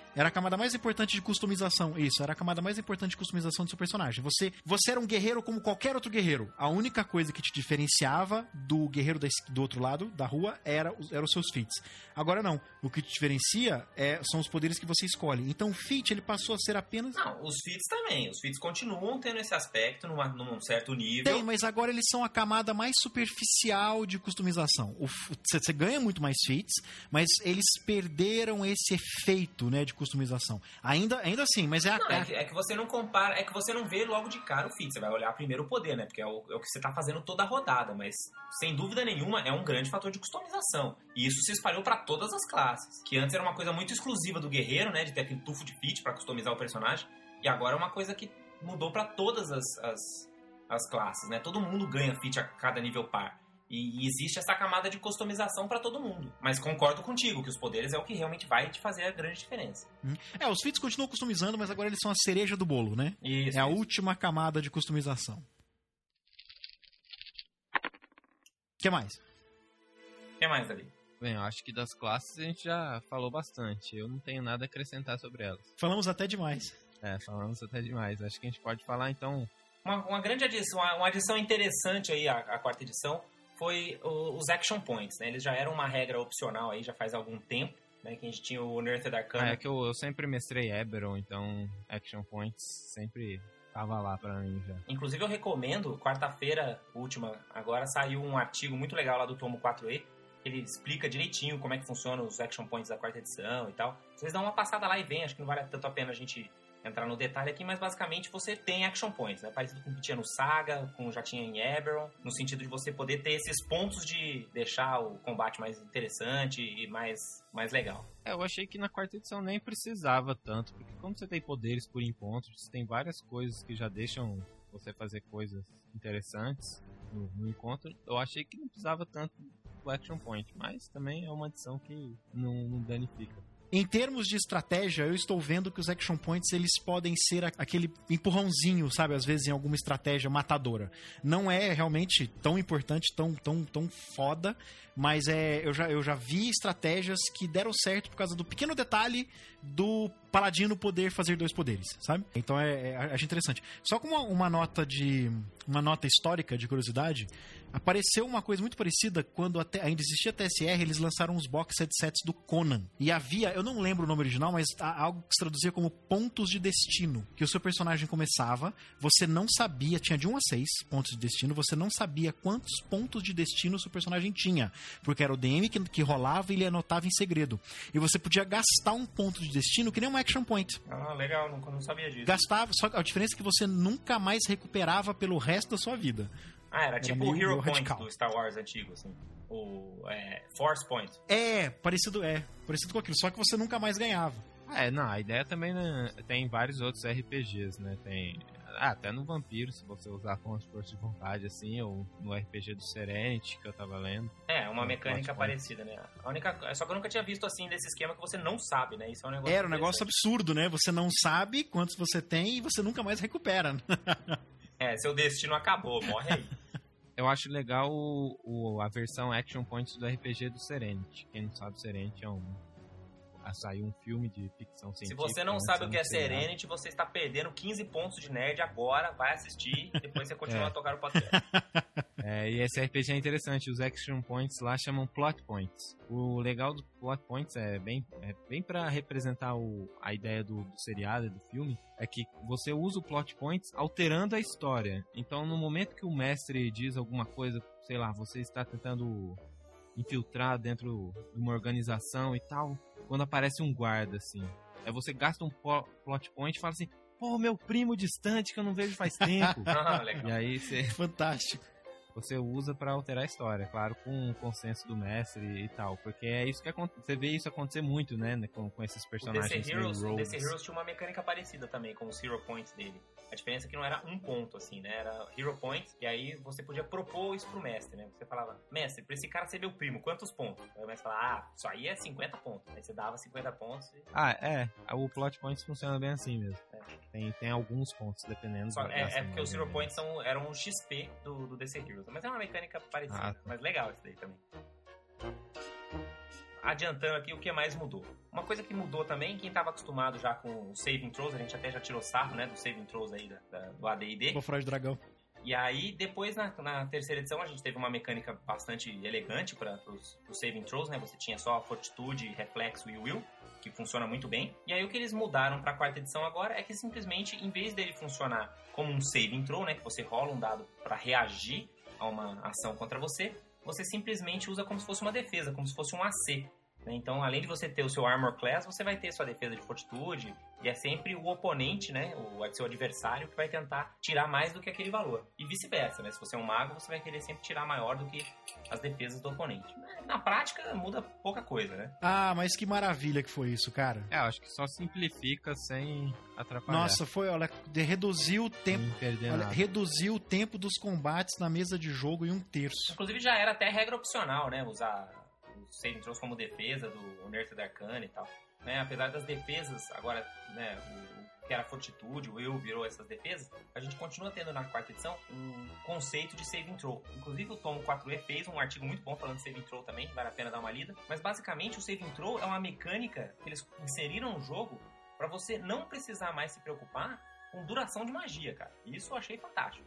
Era a camada mais importante de customização. Isso, era a camada mais importante de customização do seu personagem. Você, você era um guerreiro como qualquer outro guerreiro. A única coisa que te diferenciava do guerreiro da, do outro lado da rua era, era os seus feats. Agora não. O que te diferencia é, são os poderes que você escolhe. Então o feat, ele passou a ser apenas... Não, os feats também. Os feats continuam tendo esse aspecto numa, num certo nível. Tem, mas agora eles são a camada mais superficial de customização. Você ganha muito mais feats, mas eles perderam esse efeito, né, de customização. Ainda, ainda assim, mas é a... Não, é, que, é que você não compara, é que você não vê logo de cara o feat. Você vai olhar primeiro o poder, né? Porque é o, é o que você tá fazendo toda a rodada, mas sem dúvida nenhuma é um grande fator de customização. E isso se espalhou pra todas as classes. Que antes era uma coisa muito exclusiva do guerreiro, né? De ter aquele tufo de feat pra customizar o personagem. E agora é uma coisa que mudou pra todas as, as, as classes, né? Todo mundo ganha feat a cada nível par. E, e existe essa camada de customização pra todo mundo. Mas concordo contigo que os poderes é o que realmente vai te fazer a grande diferença. É, os feats continuam customizando, mas agora eles são a cereja do bolo, né? Isso, é a isso. última camada de customização. O que mais? O que mais, Davi? Bem, eu acho que das classes a gente já falou bastante. Eu não tenho nada a acrescentar sobre elas. Falamos até demais. É, falamos até demais. Acho que a gente pode falar, então... Uma, uma grande adição, uma, uma adição interessante aí à, à quarta edição foi o, os Action Points, né? Eles já eram uma regra opcional aí, já faz algum tempo, né? Que a gente tinha o Unearthed Arcana. Ah, é que eu, eu sempre mestrei Eberron, então Action Points sempre tava lá pra mim já. Inclusive eu recomendo, quarta-feira última, agora saiu um artigo muito legal lá do Tomo quatro E, ele explica direitinho como é que funcionam os Action Points da quarta edição e tal. Vocês dão uma passada lá e vem, acho que não vale tanto a pena a gente entrar no detalhe aqui, mas basicamente você tem Action Points, né? Parecido com o que tinha no Saga, com já tinha em Eberron, no sentido de você poder ter esses pontos de deixar o combate mais interessante e mais, mais legal. É, eu achei que na quarta edição nem precisava tanto, porque como você tem poderes por encontro, você tem várias coisas que já deixam você fazer coisas interessantes no, no encontro, eu achei que não precisava tanto do Action Point, mas também é uma adição que não, não danifica. Em termos de estratégia, eu estou vendo que os Action Points, eles podem ser aquele empurrãozinho, sabe? Às vezes em alguma estratégia matadora. Não é realmente tão importante, tão, tão, tão foda, mas é, eu, já, eu já vi estratégias que deram certo por causa do pequeno detalhe do paladino poder fazer dois poderes, sabe? Então é, é acho interessante. Só com uma, uma nota de uma nota histórica de curiosidade, apareceu uma coisa muito parecida quando até, ainda existia T S R, eles lançaram os box headsets do Conan. E havia, eu não lembro o nome original, mas algo que se traduzia como pontos de destino. Que o seu personagem começava, você não sabia, tinha de um a seis pontos de destino, você não sabia quantos pontos de destino o seu personagem tinha. Porque era o D M que, que rolava e ele anotava em segredo. E você podia gastar um ponto de destino que nem uma Action Point. Ah, legal, não, não sabia disso. Gastava, só que a diferença é que você nunca mais recuperava pelo resto da sua vida. Ah, era, era tipo o Hero Point radical. Do Star Wars antigo, assim. O é, Force Point. É, parecido, é, parecido com aquilo, só que você nunca mais ganhava. É, não, a ideia também, né, tem vários outros R P Gs, né, tem... Ah, até no Vampiro, se você usar com força de vontade, assim, ou no R P G do Serenity, que eu tava lendo. É, uma mecânica parecida, né? A única... Só que eu nunca tinha visto, assim, desse esquema que você não sabe, né? Isso é um negócio... Era um negócio absurdo, né? Você não sabe quantos você tem e você nunca mais recupera. É, seu destino acabou, morre aí. Eu acho legal o, o, a versão Action Points do R P G do Serenity. Quem não sabe, Serenity é um... Saiu um filme de ficção científica. Se você não sabe o que é Serenity, você está perdendo quinze pontos de nerd agora, vai assistir, depois você continua é. a tocar o podcast. É, e esse R P G é interessante, os Action Points lá chamam Plot Points. O legal do Plot Points é bem, é bem pra representar o, a ideia do, do seriado e do filme, é que você usa o Plot Points alterando a história. Então, no momento que o mestre diz alguma coisa, sei lá, você está tentando infiltrar dentro de uma organização e tal, quando aparece um guarda, assim, aí você gasta um plot point e fala assim, pô, meu primo distante que eu não vejo faz tempo. Ah, legal. E aí você... Fantástico. Você usa pra alterar a história, claro, com o consenso do mestre e tal, porque é isso que acontece, você vê isso acontecer muito, né, com, com esses personagens. O D C Heroes, o D C Heroes tinha uma mecânica parecida também com os Hero Points dele. A diferença é que não era um ponto, assim, né, era Hero Points, e aí você podia propor isso pro mestre, né, você falava, mestre, pra esse cara ser meu primo, quantos pontos? Aí o mestre falava, ah, isso aí é cinquenta pontos, aí você dava cinquenta pontos e... Ah, é, o Plot Points funciona bem assim mesmo, é. tem, tem alguns pontos, dependendo. Só, é, é porque os Hero Points são, eram um X P do, do D C Heroes, mas é uma mecânica parecida, ah, tá. Mas legal isso daí também. adiantando aqui o que mais mudou. Uma coisa que mudou também, quem estava acostumado já com os saving throws, a gente até já tirou sarro, né, dos saving throws aí da, da, do A D e D. Vou fora de dragão. E aí, depois, na, na terceira edição, a gente teve uma mecânica bastante elegante para os saving throws, né? Você tinha só fortitude, reflexo e will, que funciona muito bem. E aí, o que eles mudaram para a quarta edição agora é que, simplesmente, em vez dele funcionar como um saving throw, né? Que você rola um dado para reagir a uma ação contra você, você simplesmente usa como se fosse uma defesa, como se fosse um A C. Então, além de você ter o seu Armor Class, você vai ter sua defesa de fortitude, e é sempre o oponente, né, o seu adversário, que vai tentar tirar mais do que aquele valor. E vice-versa, né? Se você é um mago, você vai querer sempre tirar maior do que as defesas do oponente. Na prática, muda pouca coisa, né? Ah, mas que maravilha que foi isso, cara. É, eu acho que só simplifica sem atrapalhar. Nossa, foi, olha, de- reduziu o tempo... Sem perder Olha, nada. reduziu o tempo dos combates na mesa de jogo em um terço. Inclusive, já era até regra opcional, né? Usar os saving throws como defesa do Unearthed Arcana e tal. Né? Apesar das defesas, agora, né, o, o que era fortitude, o will virou essas defesas, a gente continua tendo na quarta edição um conceito de saving throw. Inclusive o Tomo quatro E fez um artigo muito bom falando de saving throw também, vale a pena dar uma lida. Mas basicamente o saving throw é uma mecânica que eles inseriram no jogo para você não precisar mais se preocupar com duração de magia, cara. E isso eu achei fantástico.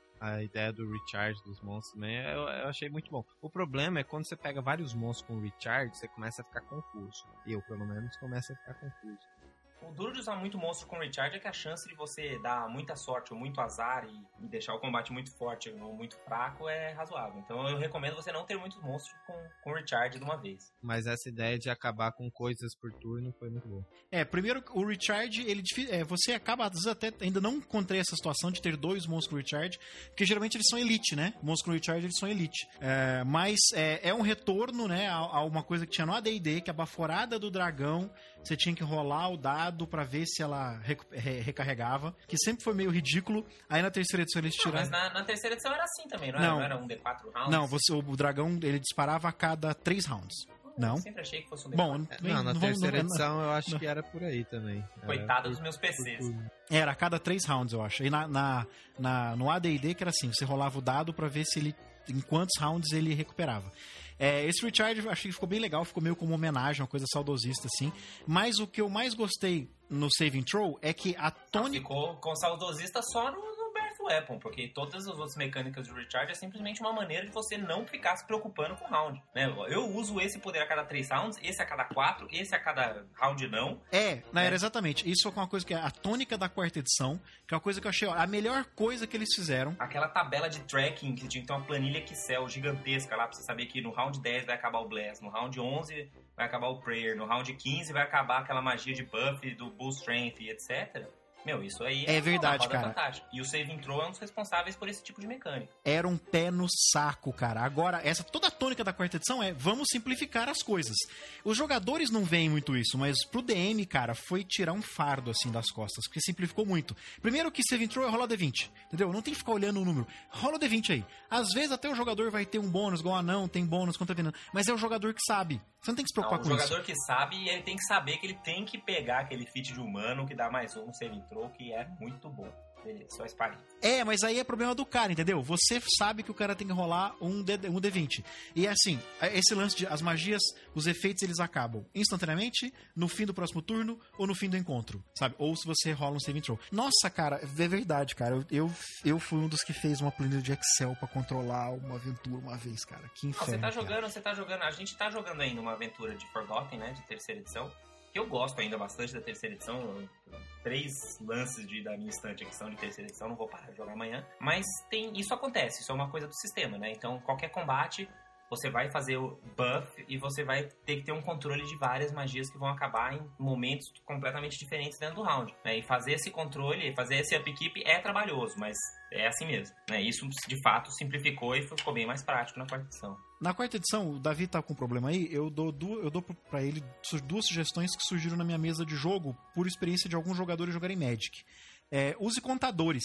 A ideia do recharge dos monstros também, eu, eu achei muito bom. O problema é quando você pega vários monstros com recharge, você começa a ficar confuso. Eu, pelo menos, começo a ficar confuso. O duro de usar muito monstro com recharge é que a chance de você dar muita sorte ou muito azar e, e deixar o combate muito forte ou muito fraco é razoável. Então eu recomendo você não ter muitos monstros com, com recharge de uma vez. Mas essa ideia de acabar com coisas por turno foi muito boa. É, primeiro, o recharge, ele difi- é, você acaba, às vezes, até ainda não encontrei essa situação de ter dois monstros com recharge, porque geralmente eles são elite, né? Monstros com recharge, eles são elite. É, mas é, é um retorno, né, a, a uma coisa que tinha no A D e D, que a baforada do dragão, você tinha que rolar o dado pra ver se ela recu- re- recarregava, que sempre foi meio ridículo. Aí na terceira edição eles Não, tiraram... mas na, na terceira edição era assim também, não era, Não. não era um D quatro rounds? Não, você, o dragão, ele disparava a cada três rounds. Não? Eu sempre achei que fosse um D quatro. Bom, É, não, na não vamos- terceira não- edição eu acho que era por aí também. Era Coitado por- dos meus P Cs. por turno. Era a cada três rounds, eu acho. E na, na, na- no A D e D que era assim, você rolava o dado pra ver se ele, em quantos rounds ele recuperava. É, esse recharge eu achei que ficou bem legal, ficou meio como uma homenagem, uma coisa saudosista assim. Mas o que eu mais gostei no saving throw é que a tônica... Ficou com saudosista só no, no Birth Weapon, porque todas as outras mecânicas de recharge é simplesmente uma maneira de você não ficar se preocupando com round. Né? Eu uso esse poder a cada três rounds, esse a cada quatro, esse a cada round não. É, não, É. era exatamente. Isso é uma coisa que é a tônica da quarta edição, que é uma coisa que eu achei, ó, a melhor coisa que eles fizeram. Aquela tabela de tracking que tinha que ter uma planilha Excel gigantesca lá pra você saber que no round dez vai acabar o Blast, no round onze vai acabar o Prayer, no round quinze vai acabar aquela magia de buff do Bull Strength e etcétera. Meu, isso aí É verdade, uma roda cara. fantástica. E o Saving Throw é um dos responsáveis por esse tipo de mecânica. Era um pé no saco, cara. Agora, essa toda a tônica da quarta edição é vamos simplificar as coisas. Os jogadores não veem muito isso, mas pro D M, cara, foi tirar um fardo assim das costas, porque simplificou muito. Primeiro que saving throw é rolar D vinte, entendeu? Não tem que ficar olhando o número. Rola o D vinte aí. Às vezes até o jogador vai ter um bônus, igual anão, tem bônus contra veneno, mas é o jogador que sabe. Você não tem que se preocupar Não, o com jogador isso. que sabe, ele tem que saber que ele tem que pegar aquele feat de humano que dá mais um no Saving Throw, que é muito bom. Beleza, só esparinho. É, mas aí é problema do cara, entendeu? Você sabe que o cara tem que rolar um, D, um D vinte. E é assim, esse lance de as magias, os efeitos, eles acabam instantaneamente, no fim do próximo turno ou no fim do encontro, sabe? Ou se você rola um saving throw. Nossa, cara, é verdade, cara. Eu, eu, eu fui um dos que fez uma planilha de Excel pra controlar uma aventura uma vez, cara. Que Não, inferno. você tá cara. jogando, você tá jogando. A gente tá jogando ainda uma aventura de Forgotten, né? De terceira edição. Que eu gosto ainda bastante da terceira edição. Eu- Três lances de, da minha estante aqui são de terceira edição, não vou parar de jogar amanhã. Mas tem, isso acontece, isso é uma coisa do sistema, né? Então, qualquer combate, você vai fazer o buff e você vai ter que ter um controle de várias magias que vão acabar em momentos completamente diferentes dentro do round. Né? E fazer esse controle, fazer esse upkeep é trabalhoso, mas é assim mesmo. Né? Isso, de fato, simplificou e ficou bem mais prático na quarta edição. Na quarta edição, o Davi tá com um problema aí, eu dou, du- eu dou pra ele su- duas sugestões que surgiram na minha mesa de jogo por experiência de alguns jogadores jogarem Magic. É, use contadores.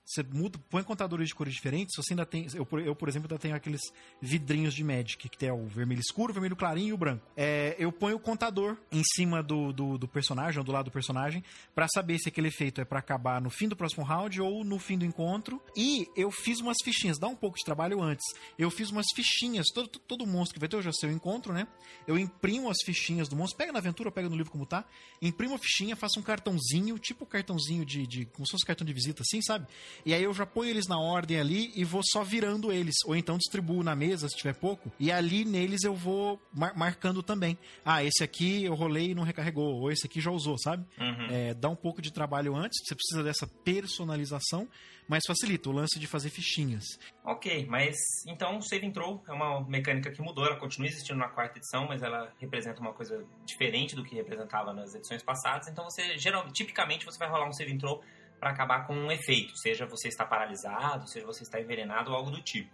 você muda, põe contadores de cores diferentes, você ainda tem... Eu, eu, por exemplo, ainda tenho aqueles vidrinhos de Magic, que tem o vermelho escuro, o vermelho clarinho e o branco. É, eu ponho o contador em cima do, do, do personagem, ou do lado do personagem, pra saber se aquele efeito é pra acabar no fim do próximo round ou no fim do encontro. E eu fiz umas fichinhas, dá um pouco de trabalho antes. Eu fiz umas fichinhas, todo, todo monstro que vai ter hoje é seu encontro, né? Eu imprimo as fichinhas do monstro, pega na aventura, pega no livro como tá, imprimo a fichinha, faço um cartãozinho, tipo cartãozinho de, de como se fosse cartão de visita assim, sabe? E aí eu já ponho eles na ordem ali e vou só virando eles, ou então distribuo na mesa se tiver pouco, e ali neles eu vou mar- marcando também. Ah, esse aqui eu rolei e não recarregou, ou esse aqui já usou, sabe? Uhum. É, dá um pouco de trabalho antes, você precisa dessa personalização, mas facilita o lance de fazer fichinhas. Ok, mas então o Save and Throw é uma mecânica que mudou, ela continua existindo na quarta edição, mas ela representa uma coisa diferente do que representava nas edições passadas, então você, geralmente, tipicamente, você vai rolar um Save and Throw para acabar com um efeito, seja você está paralisado, seja você está envenenado ou algo do tipo.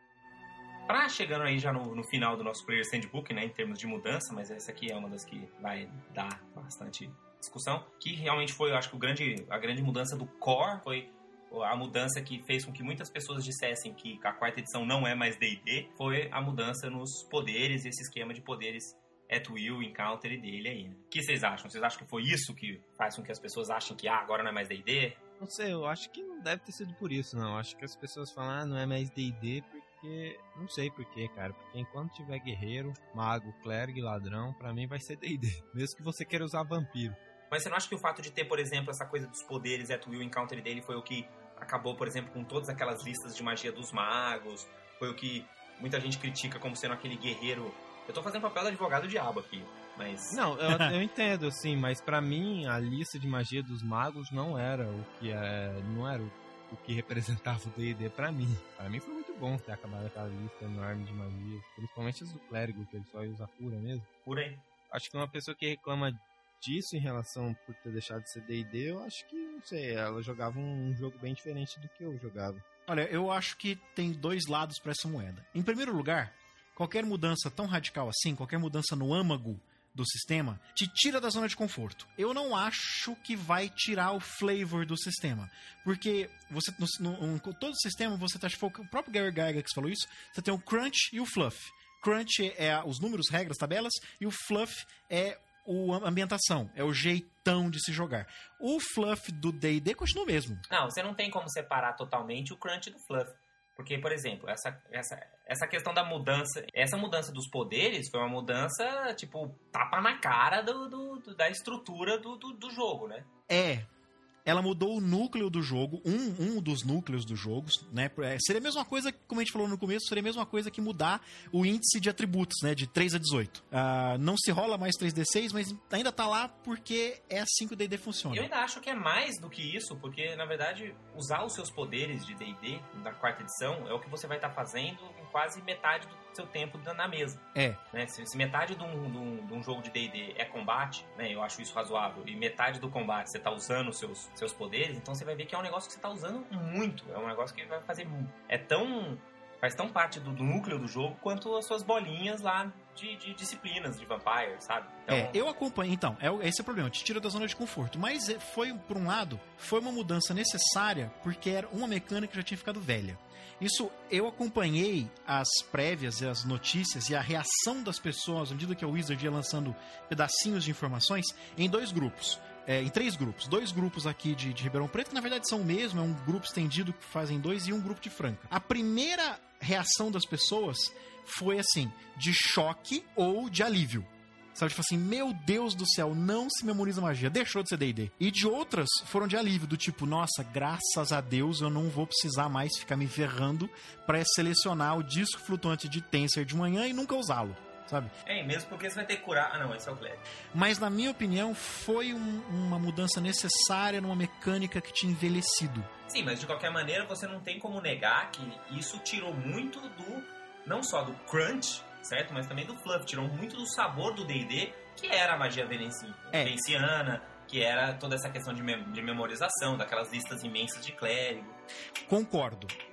Pra chegando aí já no, no final do nosso Player Handbook, né, em termos de mudança, mas essa aqui é uma das que vai dar bastante discussão, que realmente foi, eu acho que o grande, a grande mudança do core foi a mudança que fez com que muitas pessoas dissessem que a quarta edição não é mais D e D, foi a mudança nos poderes, esse esquema de poderes at will, encounter e dele aí, né? O que vocês acham? Vocês acham que foi isso que faz com que as pessoas achem que ah, agora não é mais D e D? Não sei, eu acho que não deve ter sido por isso, não. Acho que as pessoas falam, ah, não é mais D e D porque... Não sei por quê, cara. Porque enquanto tiver guerreiro, mago, clérigo e ladrão, pra mim vai ser D e D. Mesmo que você queira usar vampiro. Mas você não acha que o fato de ter, por exemplo, essa coisa dos poderes at will, encounter dele foi o que acabou, por exemplo, com todas aquelas listas de magia dos magos? Foi o que muita gente critica como sendo aquele guerreiro... Eu tô fazendo papel de advogado diabo aqui, mas... Não, eu, eu entendo, assim, mas pra mim a lista de magia dos magos não era o que é... Não era o, o que representava o D e D pra mim. Pra mim foi muito bom ter acabado aquela lista enorme de magias. Principalmente as do clérigo, que ele só usa cura mesmo. Cura aí. Acho que uma pessoa que reclama disso em relação por ter deixado de ser D e D, eu acho que, não sei, ela jogava um, um jogo bem diferente do que eu jogava. Olha, eu acho que tem dois lados pra essa moeda. Em primeiro lugar, qualquer mudança tão radical assim, qualquer mudança no âmago do sistema, te tira da zona de conforto. Eu não acho que vai tirar o flavor do sistema. Porque você, no, no, no todo o sistema, você tá, o próprio Gary Gygax falou isso, você tem o crunch e o fluff. Crunch é os números, regras, tabelas, e o fluff é a ambientação, é o jeitão de se jogar. O fluff do D e D continua o mesmo. Não, você não tem como separar totalmente o crunch do fluff. Porque, por exemplo, essa, essa, essa questão da mudança, essa mudança dos poderes foi uma mudança, tipo, tapa na cara do, do, do, da estrutura do, do, do jogo, né? É. Ela mudou o núcleo do jogo, um, um dos núcleos dos jogos, né? Seria a mesma coisa, como a gente falou no começo, seria a mesma coisa que mudar o índice de atributos, né? De três a dezoito. Uh, não se rola mais três D seis, mas ainda tá lá porque é assim que o D e D funciona. Eu ainda acho que é mais do que isso, porque, na verdade, usar os seus poderes de D e D na quarta edição é o que você vai estar tá fazendo em quase metade do seu tempo na mesa. É. Né? Se, se metade de um, de, um, de um jogo de D e D é combate, né? Eu acho isso razoável, e metade do combate você tá usando os seus seus poderes, então você vai ver que é um negócio que você tá usando muito. É um negócio que vai fazer... É tão... Faz tão parte do, do núcleo do jogo quanto as suas bolinhas lá de, de disciplinas de Vampire, sabe? Então... É, eu acompanho... Então, é, esse é o problema. Te tira da zona de conforto. Mas foi, por um lado, foi uma mudança necessária porque era uma mecânica que já tinha ficado velha. Isso, eu acompanhei as prévias e as notícias e a reação das pessoas à medida que a Wizard ia lançando pedacinhos de informações em dois grupos. É, em três grupos. Dois grupos aqui de, de Ribeirão Preto, que na verdade são o mesmo, é um grupo estendido que fazem dois, e um grupo de Franca. A primeira reação das pessoas foi assim, de choque ou de alívio. Sabe, tipo assim, meu Deus do céu, não se memoriza magia, deixou de ser D e D. E de outras foram de alívio, do tipo, nossa, graças a Deus eu não vou precisar mais ficar me ferrando pra selecionar o disco flutuante de Tensor de manhã e nunca usá-lo. Sabe? É, mesmo porque você vai ter que curar... Ah, não, esse é o clérigo. Mas, na minha opinião, foi um, uma mudança necessária numa mecânica que tinha envelhecido. Sim, mas de qualquer maneira, você não tem como negar que isso tirou muito do... Não só do crunch, certo? Mas também do fluff. Tirou muito do sabor do D e D, que era a magia venenciana, é. venenciana, que era toda essa questão de, mem- de memorização, daquelas listas imensas de clérigo. Concordo.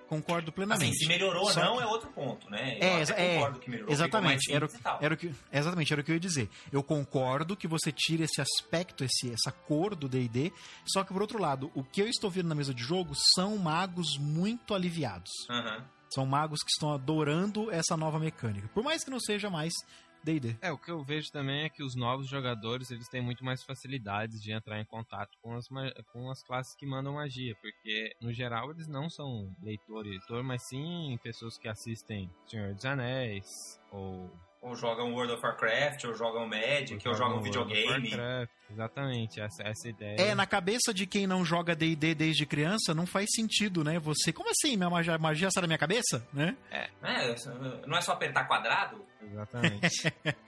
Concordo plenamente. Assim, se melhorou ou Só não que... é outro ponto, né? Eu É, até concordo que melhorou, exatamente. Era, ficou mais simples e tal. era o que, exatamente, era o que eu ia dizer. Eu concordo que você tira esse aspecto, esse, essa cor do D e D, só que, por outro lado, o que eu estou vendo na mesa de jogo são magos muito aliviados. Uhum. São magos que estão adorando essa nova mecânica. Por mais que não seja mais D e D. É, o que eu vejo também é que os novos jogadores, eles têm muito mais facilidades de entrar em contato com as, ma- com as classes que mandam magia, porque, no geral, eles não são leitores, mas sim pessoas que assistem Senhor dos Anéis, ou... Ou jogam World of Warcraft, ou jogam Magic, ou jogam videogame. Warcraft. Exatamente, essa, essa ideia. É, na cabeça de quem não joga D e D desde criança, não faz sentido, né? Você, como assim? Minha magia, magia sai da minha cabeça, né? É, não é só apertar quadrado? Exatamente.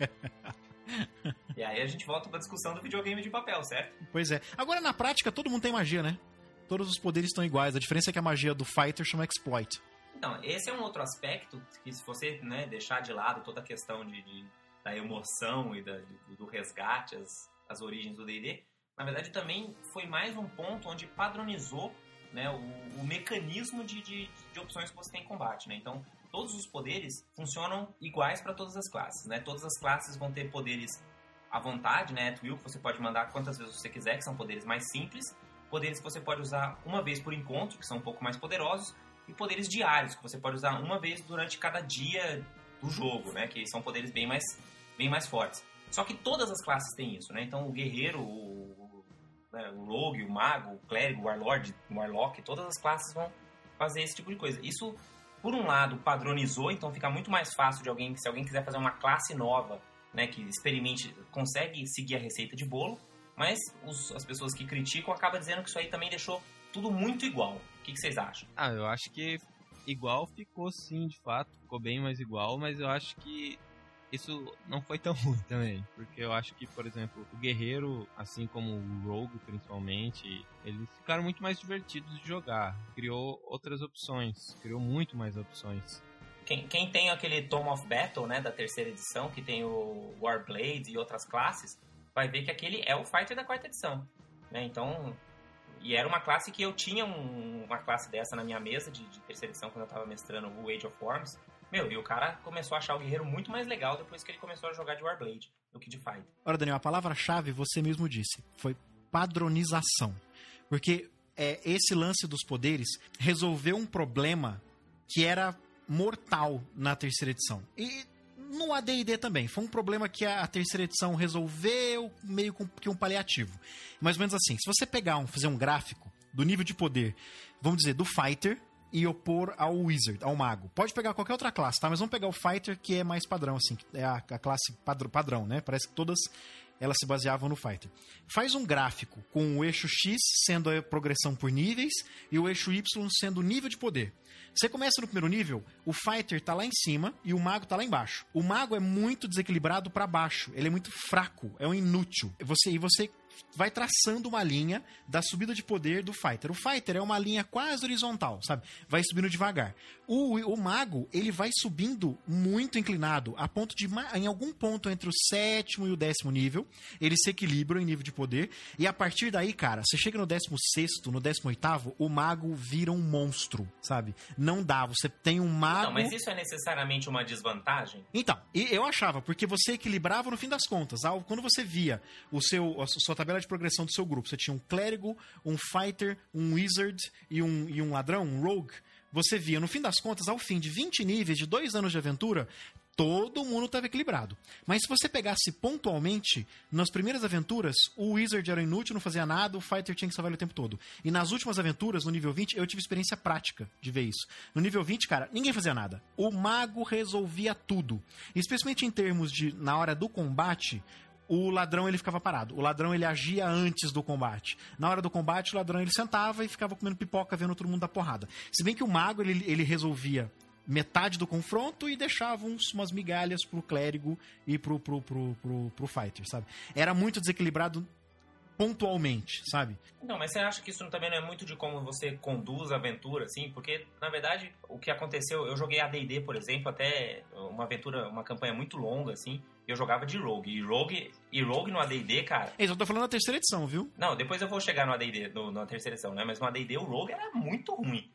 E aí a gente volta pra discussão do videogame de papel, certo? Pois é. Agora, na prática, todo mundo tem magia, né? Todos os poderes estão iguais. A diferença é que a magia do Fighter chama Exploit. Então, esse é um outro aspecto que, se você, né, deixar de lado toda a questão de, de da emoção e da, de, do resgate, as, as origens do D e D, na verdade também foi mais um ponto onde padronizou, né, o, o mecanismo de, de, de opções que você tem em combate, né? Então, todos os poderes funcionam iguais para todas as classes, né? Todas as classes vão ter poderes à vontade, né? At will, que você pode mandar quantas vezes você quiser, que são poderes mais simples. Poderes que você pode usar uma vez por encontro, que são um pouco mais poderosos. E poderes diários, que você pode usar uma vez durante cada dia do jogo, né? Que são poderes bem mais, bem mais fortes. Só que todas as classes têm isso, né? Então o guerreiro, o, o, né, o rogue, o mago, o clérigo, o warlord, o warlock, todas as classes vão fazer esse tipo de coisa. Isso, por um lado, padronizou, então fica muito mais fácil de alguém, se alguém quiser fazer uma classe nova, né, que experimente, consegue seguir a receita de bolo, mas os, as pessoas que criticam acabam dizendo que isso aí também deixou tudo muito igual. O que, que vocês acham? Ah, eu acho que igual ficou sim, de fato. Ficou bem mais igual, mas eu acho que isso não foi tão ruim também. Porque eu acho que, por exemplo, o guerreiro, assim como o rogue principalmente, eles ficaram muito mais divertidos de jogar. Criou outras opções, criou muito mais opções. Quem, quem tem aquele Tome of Battle, né, da terceira edição, que tem o Warblade e outras classes, vai ver que aquele é o Fighter da quarta edição, né? Então... E era uma classe que eu tinha um, uma classe dessa na minha mesa de, de terceira edição quando eu tava mestrando o Age of Worms. Meu, e o cara começou a achar o guerreiro muito mais legal depois que ele começou a jogar de Warblade do que de Fighter. Ora, Daniel, a palavra-chave você mesmo disse, foi padronização. Porque é, esse lance dos poderes resolveu um problema que era mortal na terceira edição. E no A D e D também. Foi um problema que a terceira edição resolveu meio que um paliativo. Mais ou menos assim, se você pegar um, fazer um gráfico do nível de poder, vamos dizer, do Fighter e opor ao Wizard, ao Mago. Pode pegar qualquer outra classe, tá? Mas vamos pegar o Fighter, que é mais padrão, assim, é a, a classe padr- padrão, né? Parece que todas elas se baseavam no Fighter. Faz um gráfico com o eixo X sendo a progressão por níveis e o eixo Y sendo o nível de poder. Você começa no primeiro nível, o Fighter tá lá em cima e o Mago tá lá embaixo. O Mago é muito desequilibrado para baixo, ele é muito fraco, é um inútil. Você, e você vai traçando uma linha da subida de poder do Fighter. O Fighter é uma linha quase horizontal, sabe? Vai subindo devagar. O, o Mago, ele vai subindo muito inclinado, a ponto de, em algum ponto entre o sétimo e o décimo nível, eles se equilibram em nível de poder, e a partir daí, cara, você chega no décimo sexto, no décimo oitavo, o Mago vira um monstro, sabe? Não dá, você tem um Mago... Não, mas isso é necessariamente uma desvantagem? Então, eu achava, porque você equilibrava no fim das contas. Quando você via o seu, a sua tabela de progressão do seu grupo, você tinha um clérigo, um fighter, um wizard e um, e um ladrão, um rogue, você via, no fim das contas, ao fim de vinte níveis, de dois anos de aventura, todo mundo estava equilibrado. Mas se você pegasse pontualmente, nas primeiras aventuras, o Wizard era inútil, não fazia nada, o Fighter tinha que salvar ele o tempo todo. E nas últimas aventuras, no nível vinte, eu tive experiência prática de ver isso. No nível vinte, cara, ninguém fazia nada. O Mago resolvia tudo. Especialmente em termos de, na hora do combate, o ladrão ele ficava parado. O ladrão ele agia antes do combate. Na hora do combate, o ladrão ele sentava e ficava comendo pipoca, vendo todo mundo dar porrada. Se bem que o Mago ele, ele resolvia metade do confronto e deixava uns, umas migalhas pro clérigo e pro, pro, pro, pro, pro fighter, sabe? Era muito desequilibrado pontualmente, sabe? Não, mas você acha que isso também não é muito de como você conduz a aventura, assim? Porque, na verdade, o que aconteceu... Eu joguei A D e D, por exemplo, até uma aventura, uma campanha muito longa, assim, e eu jogava de Rogue. E Rogue, e Rogue no A D e D, cara... Eu só tô falando da terceira edição, viu? Não, depois eu vou chegar no A D e D, no, na terceira edição, né? Mas no A D e D o Rogue era muito ruim.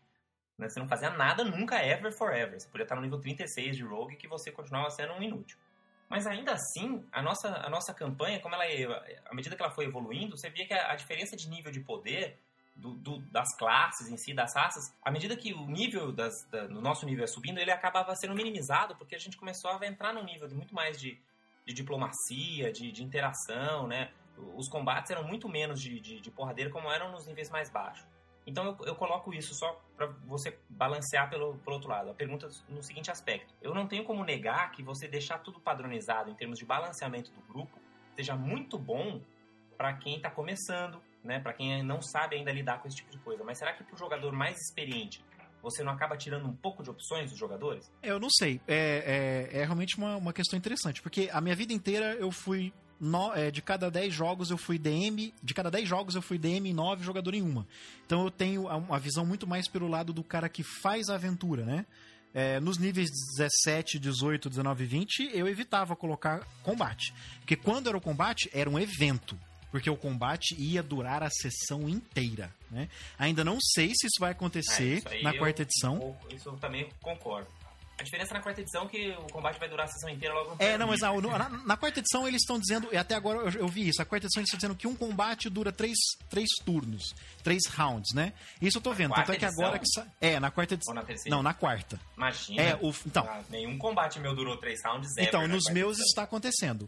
Né? Você não fazia nada nunca, ever, forever. Você podia estar no nível trinta e seis de Rogue que você continuava sendo um inútil. Mas ainda assim, a nossa, a nossa campanha, como ela, à medida que ela foi evoluindo, você via que a, a diferença de nível de poder do, do, das classes em si, das raças, à medida que o nível das, da, do nosso nível é subindo, ele acabava sendo minimizado, porque a gente começou a entrar num nível de muito mais de, de diplomacia, de, de interação, né? Os combates eram muito menos de, de, de porradeira como eram nos níveis mais baixos. Então eu, eu coloco isso só para você balancear pelo, pelo outro lado. A pergunta no seguinte aspecto. Eu não tenho como negar que você deixar tudo padronizado em termos de balanceamento do grupo seja muito bom para quem está começando, né? Para quem não sabe ainda lidar com esse tipo de coisa. Mas será que para o jogador mais experiente você não acaba tirando um pouco de opções dos jogadores? Eu não sei. É, é, é realmente uma, uma questão interessante. Porque a minha vida inteira eu fui... No, é, de cada dez jogos eu fui D M, de cada dez jogos eu fui D M em nove, jogador em uma. Então eu tenho uma visão muito mais pelo lado do cara que faz a aventura, né? É, nos níveis dezessete, dezoito, dezenove e vinte eu evitava colocar combate. Porque quando era o combate, era um evento. Porque o combate ia durar a sessão inteira, né? Ainda não sei se isso vai acontecer é, isso na eu, quarta edição. Isso eu também concordo. A diferença na quarta edição é que o combate vai durar a sessão inteira logo no É, não, mas na, na, na quarta edição eles estão dizendo, e até agora eu, eu vi isso, a quarta edição eles estão dizendo que um combate dura três, três turnos, três rounds, né? Isso eu tô vendo, tanto é que agora que sa... É, na quarta edição. Ou na terceira? Não, na quarta. Imagina. É, o... Então, ah, nenhum combate meu durou três rounds. Então, nos meus edição. Está acontecendo.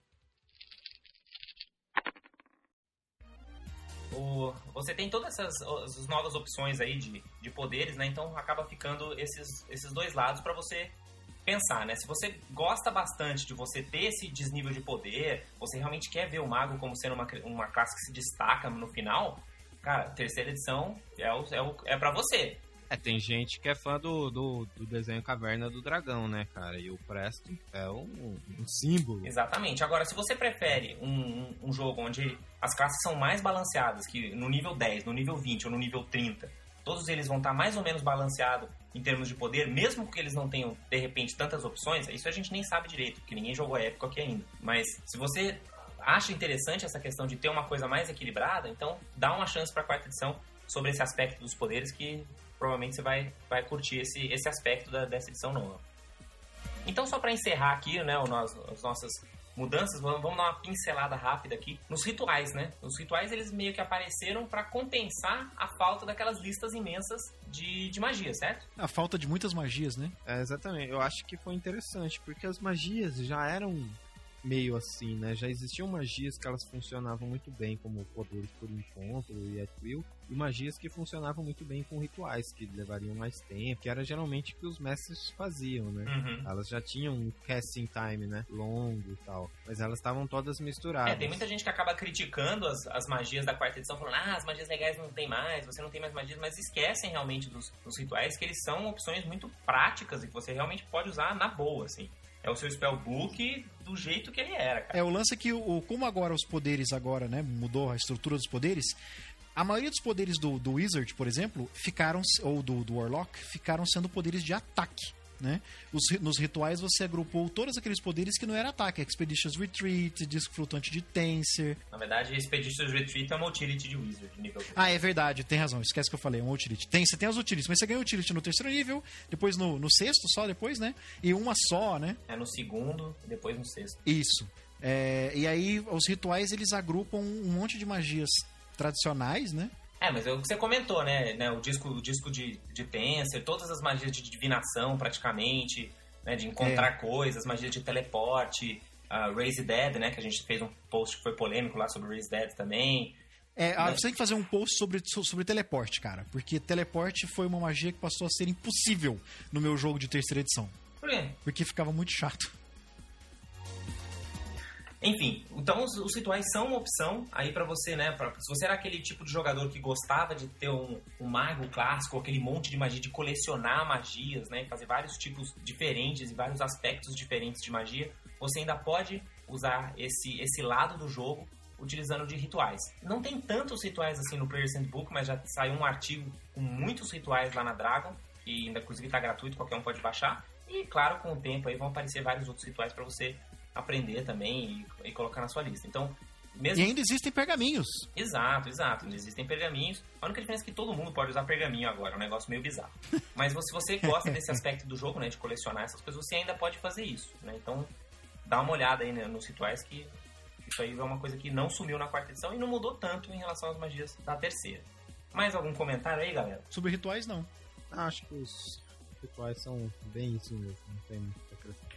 O, você tem todas essas as novas opções aí de, de poderes, né? Então acaba ficando esses, esses dois lados para você pensar, né? Se você gosta bastante de você ter esse desnível de poder, você realmente quer ver o mago como sendo uma, uma classe que se destaca no final, cara, terceira edição é, o, é, o, é pra você. É, tem gente que é fã do, do, do desenho Caverna do Dragão, né, cara? E o Preston é um, um símbolo. Exatamente. Agora, se você prefere um, um, um jogo onde as classes são mais balanceadas, que no nível dez, no nível vinte ou no nível trinta, todos eles vão estar mais ou menos balanceados em termos de poder, mesmo que eles não tenham, de repente, tantas opções, isso a gente nem sabe direito, porque ninguém jogou épico aqui ainda. Mas se você acha interessante essa questão de ter uma coisa mais equilibrada, então dá uma chance para a quarta edição sobre esse aspecto dos poderes que provavelmente você vai, vai curtir esse, esse aspecto da, dessa edição nova. Então, só para encerrar aqui, né, o, as, as nossas mudanças, vamos, vamos dar uma pincelada rápida aqui nos rituais, né? Os rituais, eles meio que apareceram para compensar a falta daquelas listas imensas de, de magia, certo? A falta de muitas magias, né? É, exatamente. Eu acho que foi interessante, porque as magias já eram meio assim, né? Já existiam magias que elas funcionavam muito bem, como poderes por encontro e at will, e magias que funcionavam muito bem com rituais, que levariam mais tempo, que era geralmente o que os mestres faziam, né? Uhum. Elas já tinham um casting time, né? Longo e tal, mas elas estavam todas misturadas. É, tem muita gente que acaba criticando as, as magias da quarta edição, falando, ah, as magias legais não tem mais, você não tem mais magias, mas esquecem realmente dos, dos rituais, que eles são opções muito práticas e que você realmente pode usar na boa, assim. É o seu spellbook do jeito que ele era, cara. É, o lance é que, o, como agora os poderes agora, né, mudou a estrutura dos poderes, a maioria dos poderes do, do Wizard, por exemplo, ficaram, ou do, do Warlock, ficaram sendo poderes de ataque, né? Os, nos rituais você agrupou todos aqueles poderes que não era ataque, Expeditious Retreat, Disco Flutuante de Tenser. Na verdade, Expeditious Retreat é uma utility de Wizard, nível dois. Ah, é verdade, tem razão, esquece que eu falei, é uma utility. Tem, você tem as utilities, mas você ganha utility no terceiro nível, depois no, no sexto só, depois, né? E uma só, né? É no segundo, e depois no sexto. Isso. É, e aí, os rituais, eles agrupam um monte de magias tradicionais, né? É, mas é o que você comentou, né? né? O disco, o disco de, de Tenser, todas as magias de divinação, praticamente, né? De encontrar é. coisas, magias de teleporte, uh, Raise Dead, né? Que a gente fez um post que foi polêmico lá sobre Raise Dead também. É, mas... você tem que fazer um post sobre, sobre teleporte, cara. Porque teleporte foi uma magia que passou a ser impossível no meu jogo de terceira edição. Por quê? Porque ficava muito chato. Enfim, então os, os rituais são uma opção aí pra você, né? Pra, se você era aquele tipo de jogador que gostava de ter um, um mago clássico, aquele monte de magia, de colecionar magias, né? Fazer vários tipos diferentes e vários aspectos diferentes de magia, você ainda pode usar esse, esse lado do jogo utilizando de rituais. Não tem tantos rituais assim no Player's Handbook, mas já saiu um artigo com muitos rituais lá na Dragon, que ainda inclusive tá gratuito, qualquer um pode baixar. E claro, com o tempo aí vão aparecer vários outros rituais pra você aprender também e, e colocar na sua lista. Então, mesmo... E ainda existem pergaminhos. Exato, exato. Ainda existem pergaminhos. A única diferença é que todo mundo pode usar pergaminho agora. É um negócio meio bizarro. Mas se você gosta desse aspecto do jogo, né? De colecionar essas coisas, você ainda pode fazer isso, né? Então, dá uma olhada aí, né, nos rituais, que isso aí é uma coisa que não sumiu na quarta edição e não mudou tanto em relação às magias da terceira. Mais algum comentário aí, galera? Sobre rituais, não. Ah, acho que os rituais são bem isso mesmo. Não tem muito a acrescentar.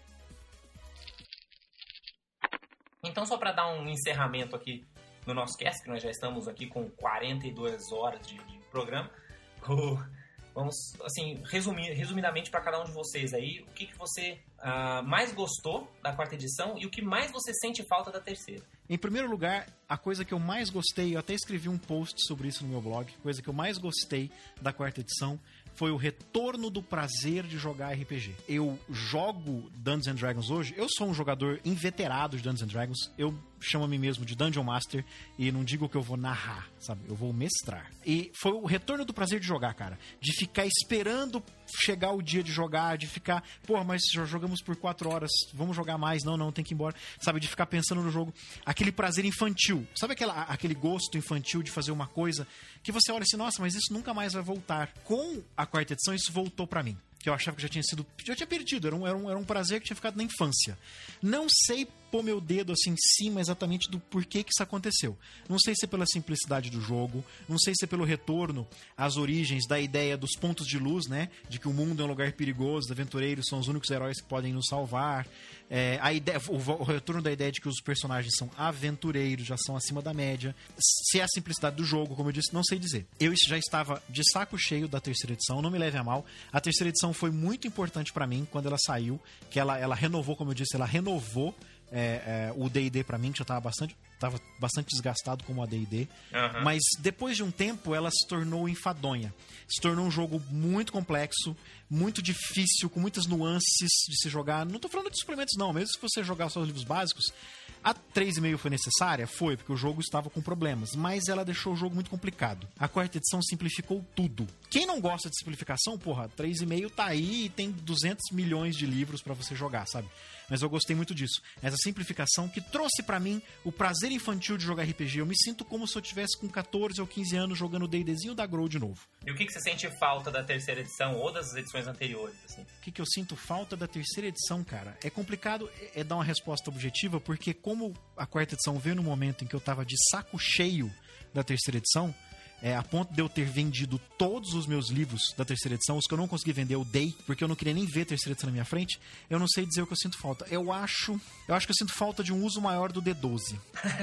Então, só para dar um encerramento aqui no nosso cast, que nós já estamos aqui com quarenta e duas horas de, de programa, o, vamos, assim, resumir, resumidamente para cada um de vocês aí, o que, que você uh, mais gostou da quarta edição e o que mais você sente falta da terceira. Em primeiro lugar, a coisa que eu mais gostei, eu até escrevi um post sobre isso no meu blog, a coisa que eu mais gostei da quarta edição foi o retorno do prazer de jogar R P G. Eu jogo Dungeons and Dragons hoje, eu sou um jogador inveterado de Dungeons and Dragons, eu chamo a mim mesmo de Dungeon Master e não digo que eu vou narrar, sabe? Eu vou mestrar. E foi o retorno do prazer de jogar, cara. De ficar esperando chegar o dia de jogar, de ficar, porra, mas já jogamos por quatro horas, vamos jogar mais, não, não, tem que ir embora, sabe? De ficar pensando no jogo. Aquele prazer infantil, sabe aquela, aquele gosto infantil de fazer uma coisa que você olha assim, nossa, mas isso nunca mais vai voltar. Com a quarta edição, isso voltou pra mim. Que eu achava que já tinha sido, já tinha perdido, era um, era um, era um prazer que tinha ficado na infância. Não sei pôr meu dedo assim em cima exatamente do porquê que isso aconteceu. Não sei se é pela simplicidade do jogo, não sei se é pelo retorno às origens da ideia dos pontos de luz, né? De que o mundo é um lugar perigoso, os aventureiros são os únicos heróis que podem nos salvar. É, a ideia, o, o retorno da ideia de que os personagens são aventureiros, já são acima da média. Se é a simplicidade do jogo, como eu disse, não sei dizer. Eu já estava de saco cheio da terceira edição, não me leve a mal. A terceira edição foi muito importante pra mim quando ela saiu, que ela, ela renovou, como eu disse, ela renovou É, é, o D e D pra mim, que já tava bastante, tava bastante desgastado como a D e D. Uhum. Mas depois de um tempo ela se tornou enfadonha. Se tornou um jogo muito complexo, muito difícil, com muitas nuances de se jogar. Não tô falando de suplementos não, mesmo se você jogar só os livros básicos. A três e meio foi necessária? Foi, porque o jogo estava com problemas. Mas ela deixou o jogo muito complicado. A quarta edição simplificou tudo. Quem não gosta de simplificação, porra, três e meio tá aí e tem duzentos milhões de livros pra você jogar, sabe? Mas eu gostei muito disso. Essa simplificação que trouxe pra mim o prazer infantil de jogar R P G. Eu me sinto como se eu tivesse com catorze ou quinze anos jogando DayDzinho da Grow de novo. E o que, que você sente falta da terceira edição ou das edições anteriores? Assim? O que, que eu sinto falta da terceira edição, cara? É complicado é dar uma resposta objetiva, porque como a quarta edição veio no momento em que eu tava de saco cheio da terceira edição, É, a ponto de eu ter vendido todos os meus livros da terceira edição, os que eu não consegui vender, eu dei, porque eu não queria nem ver a terceira edição na minha frente, eu não sei dizer o que eu sinto falta. Eu acho eu acho que eu sinto falta de um uso maior do D doze.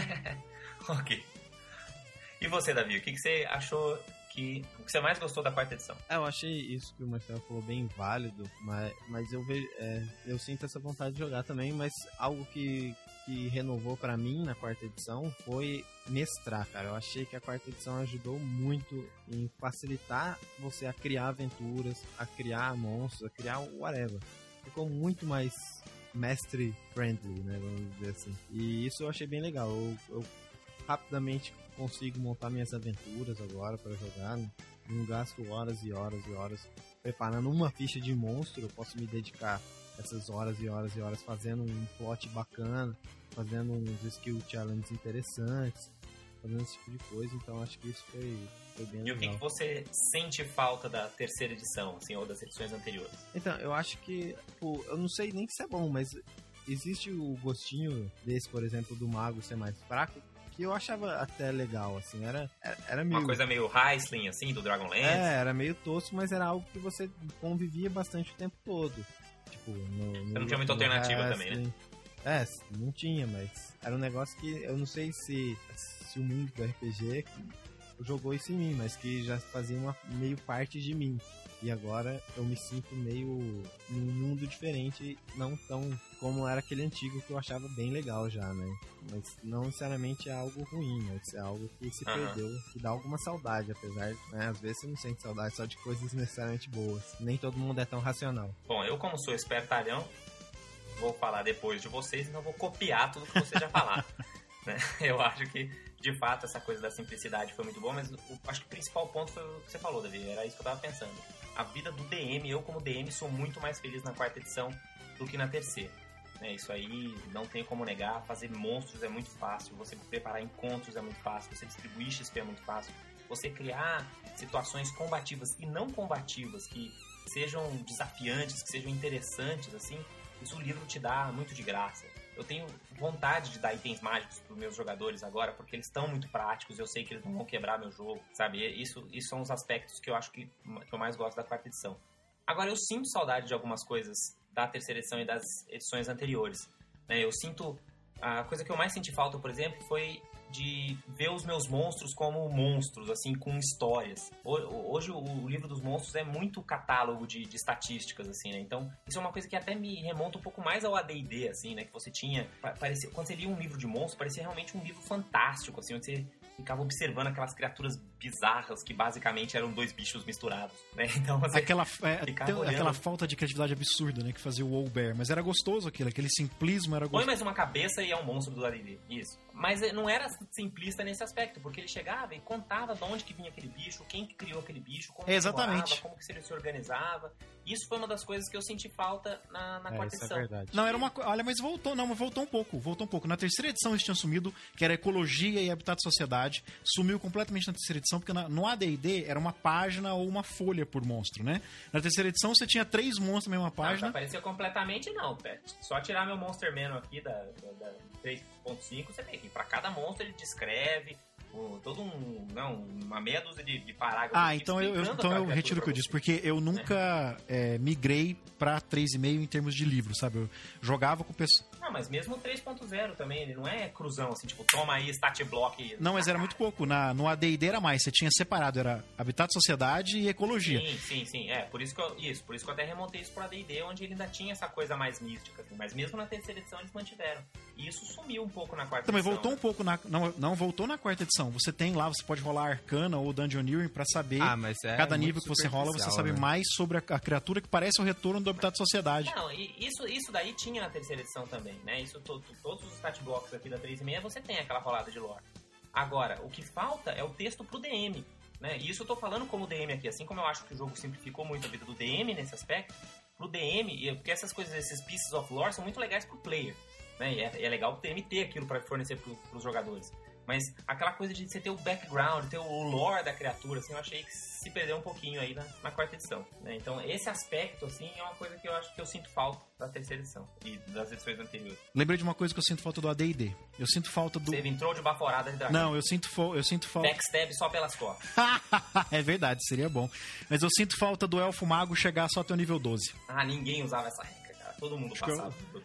Ok. E você, Davi, o que, que você achou que... O que você mais gostou da quarta edição? É, eu achei isso que o Marcelo falou bem válido, mas, mas eu, vejo, é, eu sinto essa vontade de jogar também, mas algo que... que renovou pra mim na quarta edição foi mestrar, cara. Eu achei que a quarta edição ajudou muito em facilitar você a criar aventuras, a criar monstros, a criar whatever. Ficou muito mais mestre-friendly, né, vamos dizer assim. E isso eu achei bem legal. Eu, eu rapidamente consigo montar minhas aventuras agora pra jogar. Não gasto horas e horas e horas preparando uma ficha de monstro. Eu posso me dedicar essas horas e horas e horas fazendo um plot bacana, fazendo uns skill challenges interessantes, fazendo esse tipo de coisa. Então acho que isso foi, foi bem e legal. E o que, que você sente falta da terceira edição, assim, ou das edições anteriores? Então, eu acho que, pô, eu não sei nem se é bom, mas existe o gostinho desse, por exemplo, do mago ser mais fraco, que eu achava até legal, assim, era, era meio... Uma coisa meio Heisling, assim, do Dragonlance? É, era meio tosco, mas era algo que você convivia bastante o tempo todo. Tipo, no, no, Você não tinha muita alternativa também, né? É, não tinha, mas era um negócio que eu não sei se, se o mundo do R P G jogou isso em mim, mas que já fazia uma, meio parte de mim. E agora eu me sinto meio num mundo diferente, não tão como era aquele antigo que eu achava bem legal já, né? Mas não necessariamente é algo ruim, mas é algo que se uhum. perdeu, que dá alguma saudade, apesar de, né, às vezes você não sente saudade só de coisas necessariamente boas. Nem todo mundo é tão racional. Bom, eu como sou espertalhão, vou falar depois de vocês e não vou copiar tudo que vocês já falaram. Né? Eu acho que, de fato, essa coisa da simplicidade foi muito boa, mas o, acho que o principal ponto foi o que você falou, Davi, era isso que eu tava pensando. A vida do D M, eu como D M sou muito mais feliz na quarta edição do que na terceira. né? Isso aí não tem como negar. Fazer monstros é muito fácil, você preparar encontros é muito fácil, você distribuir X P é muito fácil, você criar situações combativas e não combativas que sejam desafiantes, que sejam interessantes, assim, isso o livro te dá muito de graça. Eu tenho vontade de dar itens mágicos para os meus jogadores agora, porque eles estão muito práticos, eu sei que eles não vão quebrar meu jogo, sabe? Isso, isso são os aspectos que eu acho que, que eu mais gosto da quarta edição. Agora, eu sinto saudade de algumas coisas da terceira edição e das edições anteriores, né? Eu sinto... A coisa que eu mais senti falta, por exemplo, foi de ver os meus monstros como monstros, assim, com histórias. Hoje o livro dos monstros é muito catálogo de, de estatísticas, assim, né? Então, isso é uma coisa que até me remonta um pouco mais ao A D e D, assim, né? Que você tinha... Parecia, quando você lia um livro de monstros, parecia realmente um livro fantástico, assim, onde você ficava observando aquelas criaturas bizarras que basicamente eram dois bichos misturados, né? Então, você aquela, é, tem, aquela falta de criatividade absurda, né? Que fazia o Owlbear. Mas era gostoso aquilo, aquele simplismo era gostoso. Põe mais uma cabeça e é um monstro do A D e D, isso. Mas não era simplista nesse aspecto, porque ele chegava e contava de onde que vinha aquele bicho, quem que criou aquele bicho, como é, exatamente. que voava, como que ele se organizava. Isso foi uma das coisas que eu senti falta na, na é, quarta isso edição. É verdade. Não, era uma olha, mas voltou, não, mas voltou um pouco, voltou um pouco. Na terceira edição eles tinham sumido, que era ecologia e habitat de sociedade, sumiu completamente na terceira edição, porque na, no A D e D era uma página ou uma folha por monstro, né? Na terceira edição você tinha três monstros na mesma página. Não, apareceu completamente não, Pet. Só tirar meu Monster Manual aqui da, da, da três ponto cinco, você tem que para cada monstro ele descreve um, todo um, não, uma meia dúzia de, de parágrafos. Ah, então eu, eu, então eu retiro o que eu disse, porque eu nunca é. É, migrei pra três e meio em termos de livro, sabe? Eu jogava com pessoas... Não, mas mesmo o três ponto zero também, ele não é cruzão, assim, tipo, toma aí, stat block. Não, mas era muito pouco. Na, no A D e D era mais, você tinha separado, era habitat, sociedade e ecologia. Sim, sim, sim, é, por isso que eu, isso, por isso que eu até remontei isso pro A D e D, onde ele ainda tinha essa coisa mais mística, assim, mas mesmo na terceira edição eles mantiveram. E isso sumiu um pouco na quarta Também edição. voltou um pouco na... Não, não voltou na quarta edição. Você tem lá, você pode rolar Arcana ou Dungeoneering pra saber... Ah, mas é cada nível que você rola, você sabe, né, mais sobre a, a criatura que parece o retorno do habitat de sociedade. Não, e isso, isso daí tinha na terceira edição também, né? Isso, to, to, todos os stat blocks aqui da três e meia você tem aquela rolada de lore. Agora, o que falta é o texto pro D M, né? E isso eu tô falando como D M aqui, assim como eu acho que o jogo simplificou muito a vida do D M nesse aspecto, pro D M, porque essas coisas, esses pieces of lore são muito legais pro player, né? E é, é legal o D M ter aquilo pra fornecer pro, pros jogadores. Mas aquela coisa de você ter o background, ter o lore da criatura, assim, eu achei que se perdeu um pouquinho aí na, na quarta edição, né? Então, esse aspecto, assim, é uma coisa que eu acho que eu sinto falta da terceira edição e das edições anteriores. Lembrei de uma coisa que eu sinto falta do A D e D. Eu sinto falta do... Você entrou de baforada de dragão. Não, eu sinto, fo... eu sinto falta... Backstab só pelas costas. É verdade, seria bom. Mas eu sinto falta do elfo mago chegar só até o nível doze. Ah, ninguém usava essa regra, cara. Todo mundo acho passava. Eu...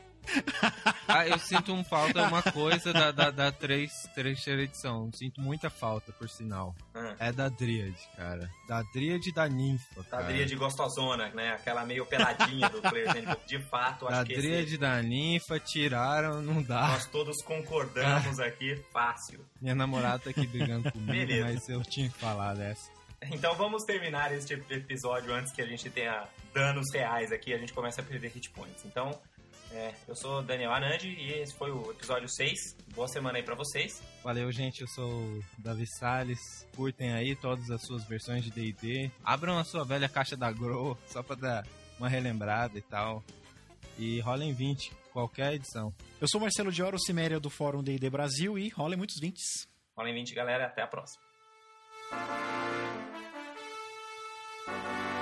Ah, eu sinto um falta uma coisa da, da, da três, terceira edição. Sinto muita falta, por sinal. Hum. É da Dríade, cara. Da Dríade e da Ninfa, Da cara. Dríade gostosona, né? Aquela meio peladinha do player. De fato, acho da que Dríade esse... da Ninfa tiraram, não dá. Nós todos concordamos aqui, fácil. Minha namorada tá aqui brigando comigo, Beleza. mas eu tinha que falar dessa. Então vamos terminar este episódio antes que a gente tenha danos reais aqui, a gente começa a perder hit points. Então... É, eu sou Daniel Anandi e esse foi o episódio seis. Boa semana aí pra vocês. Valeu, gente. Eu sou o Davi Salles. Curtem aí todas as suas versões de D e D. Abram a sua velha caixa da Grow, só pra dar uma relembrada e tal. E rolem vinte, qualquer edição. Eu sou Marcelo Dioro, Ciméria do Fórum D e D Brasil e rolem muitos vintes. Rolem vinte, galera. Até a próxima.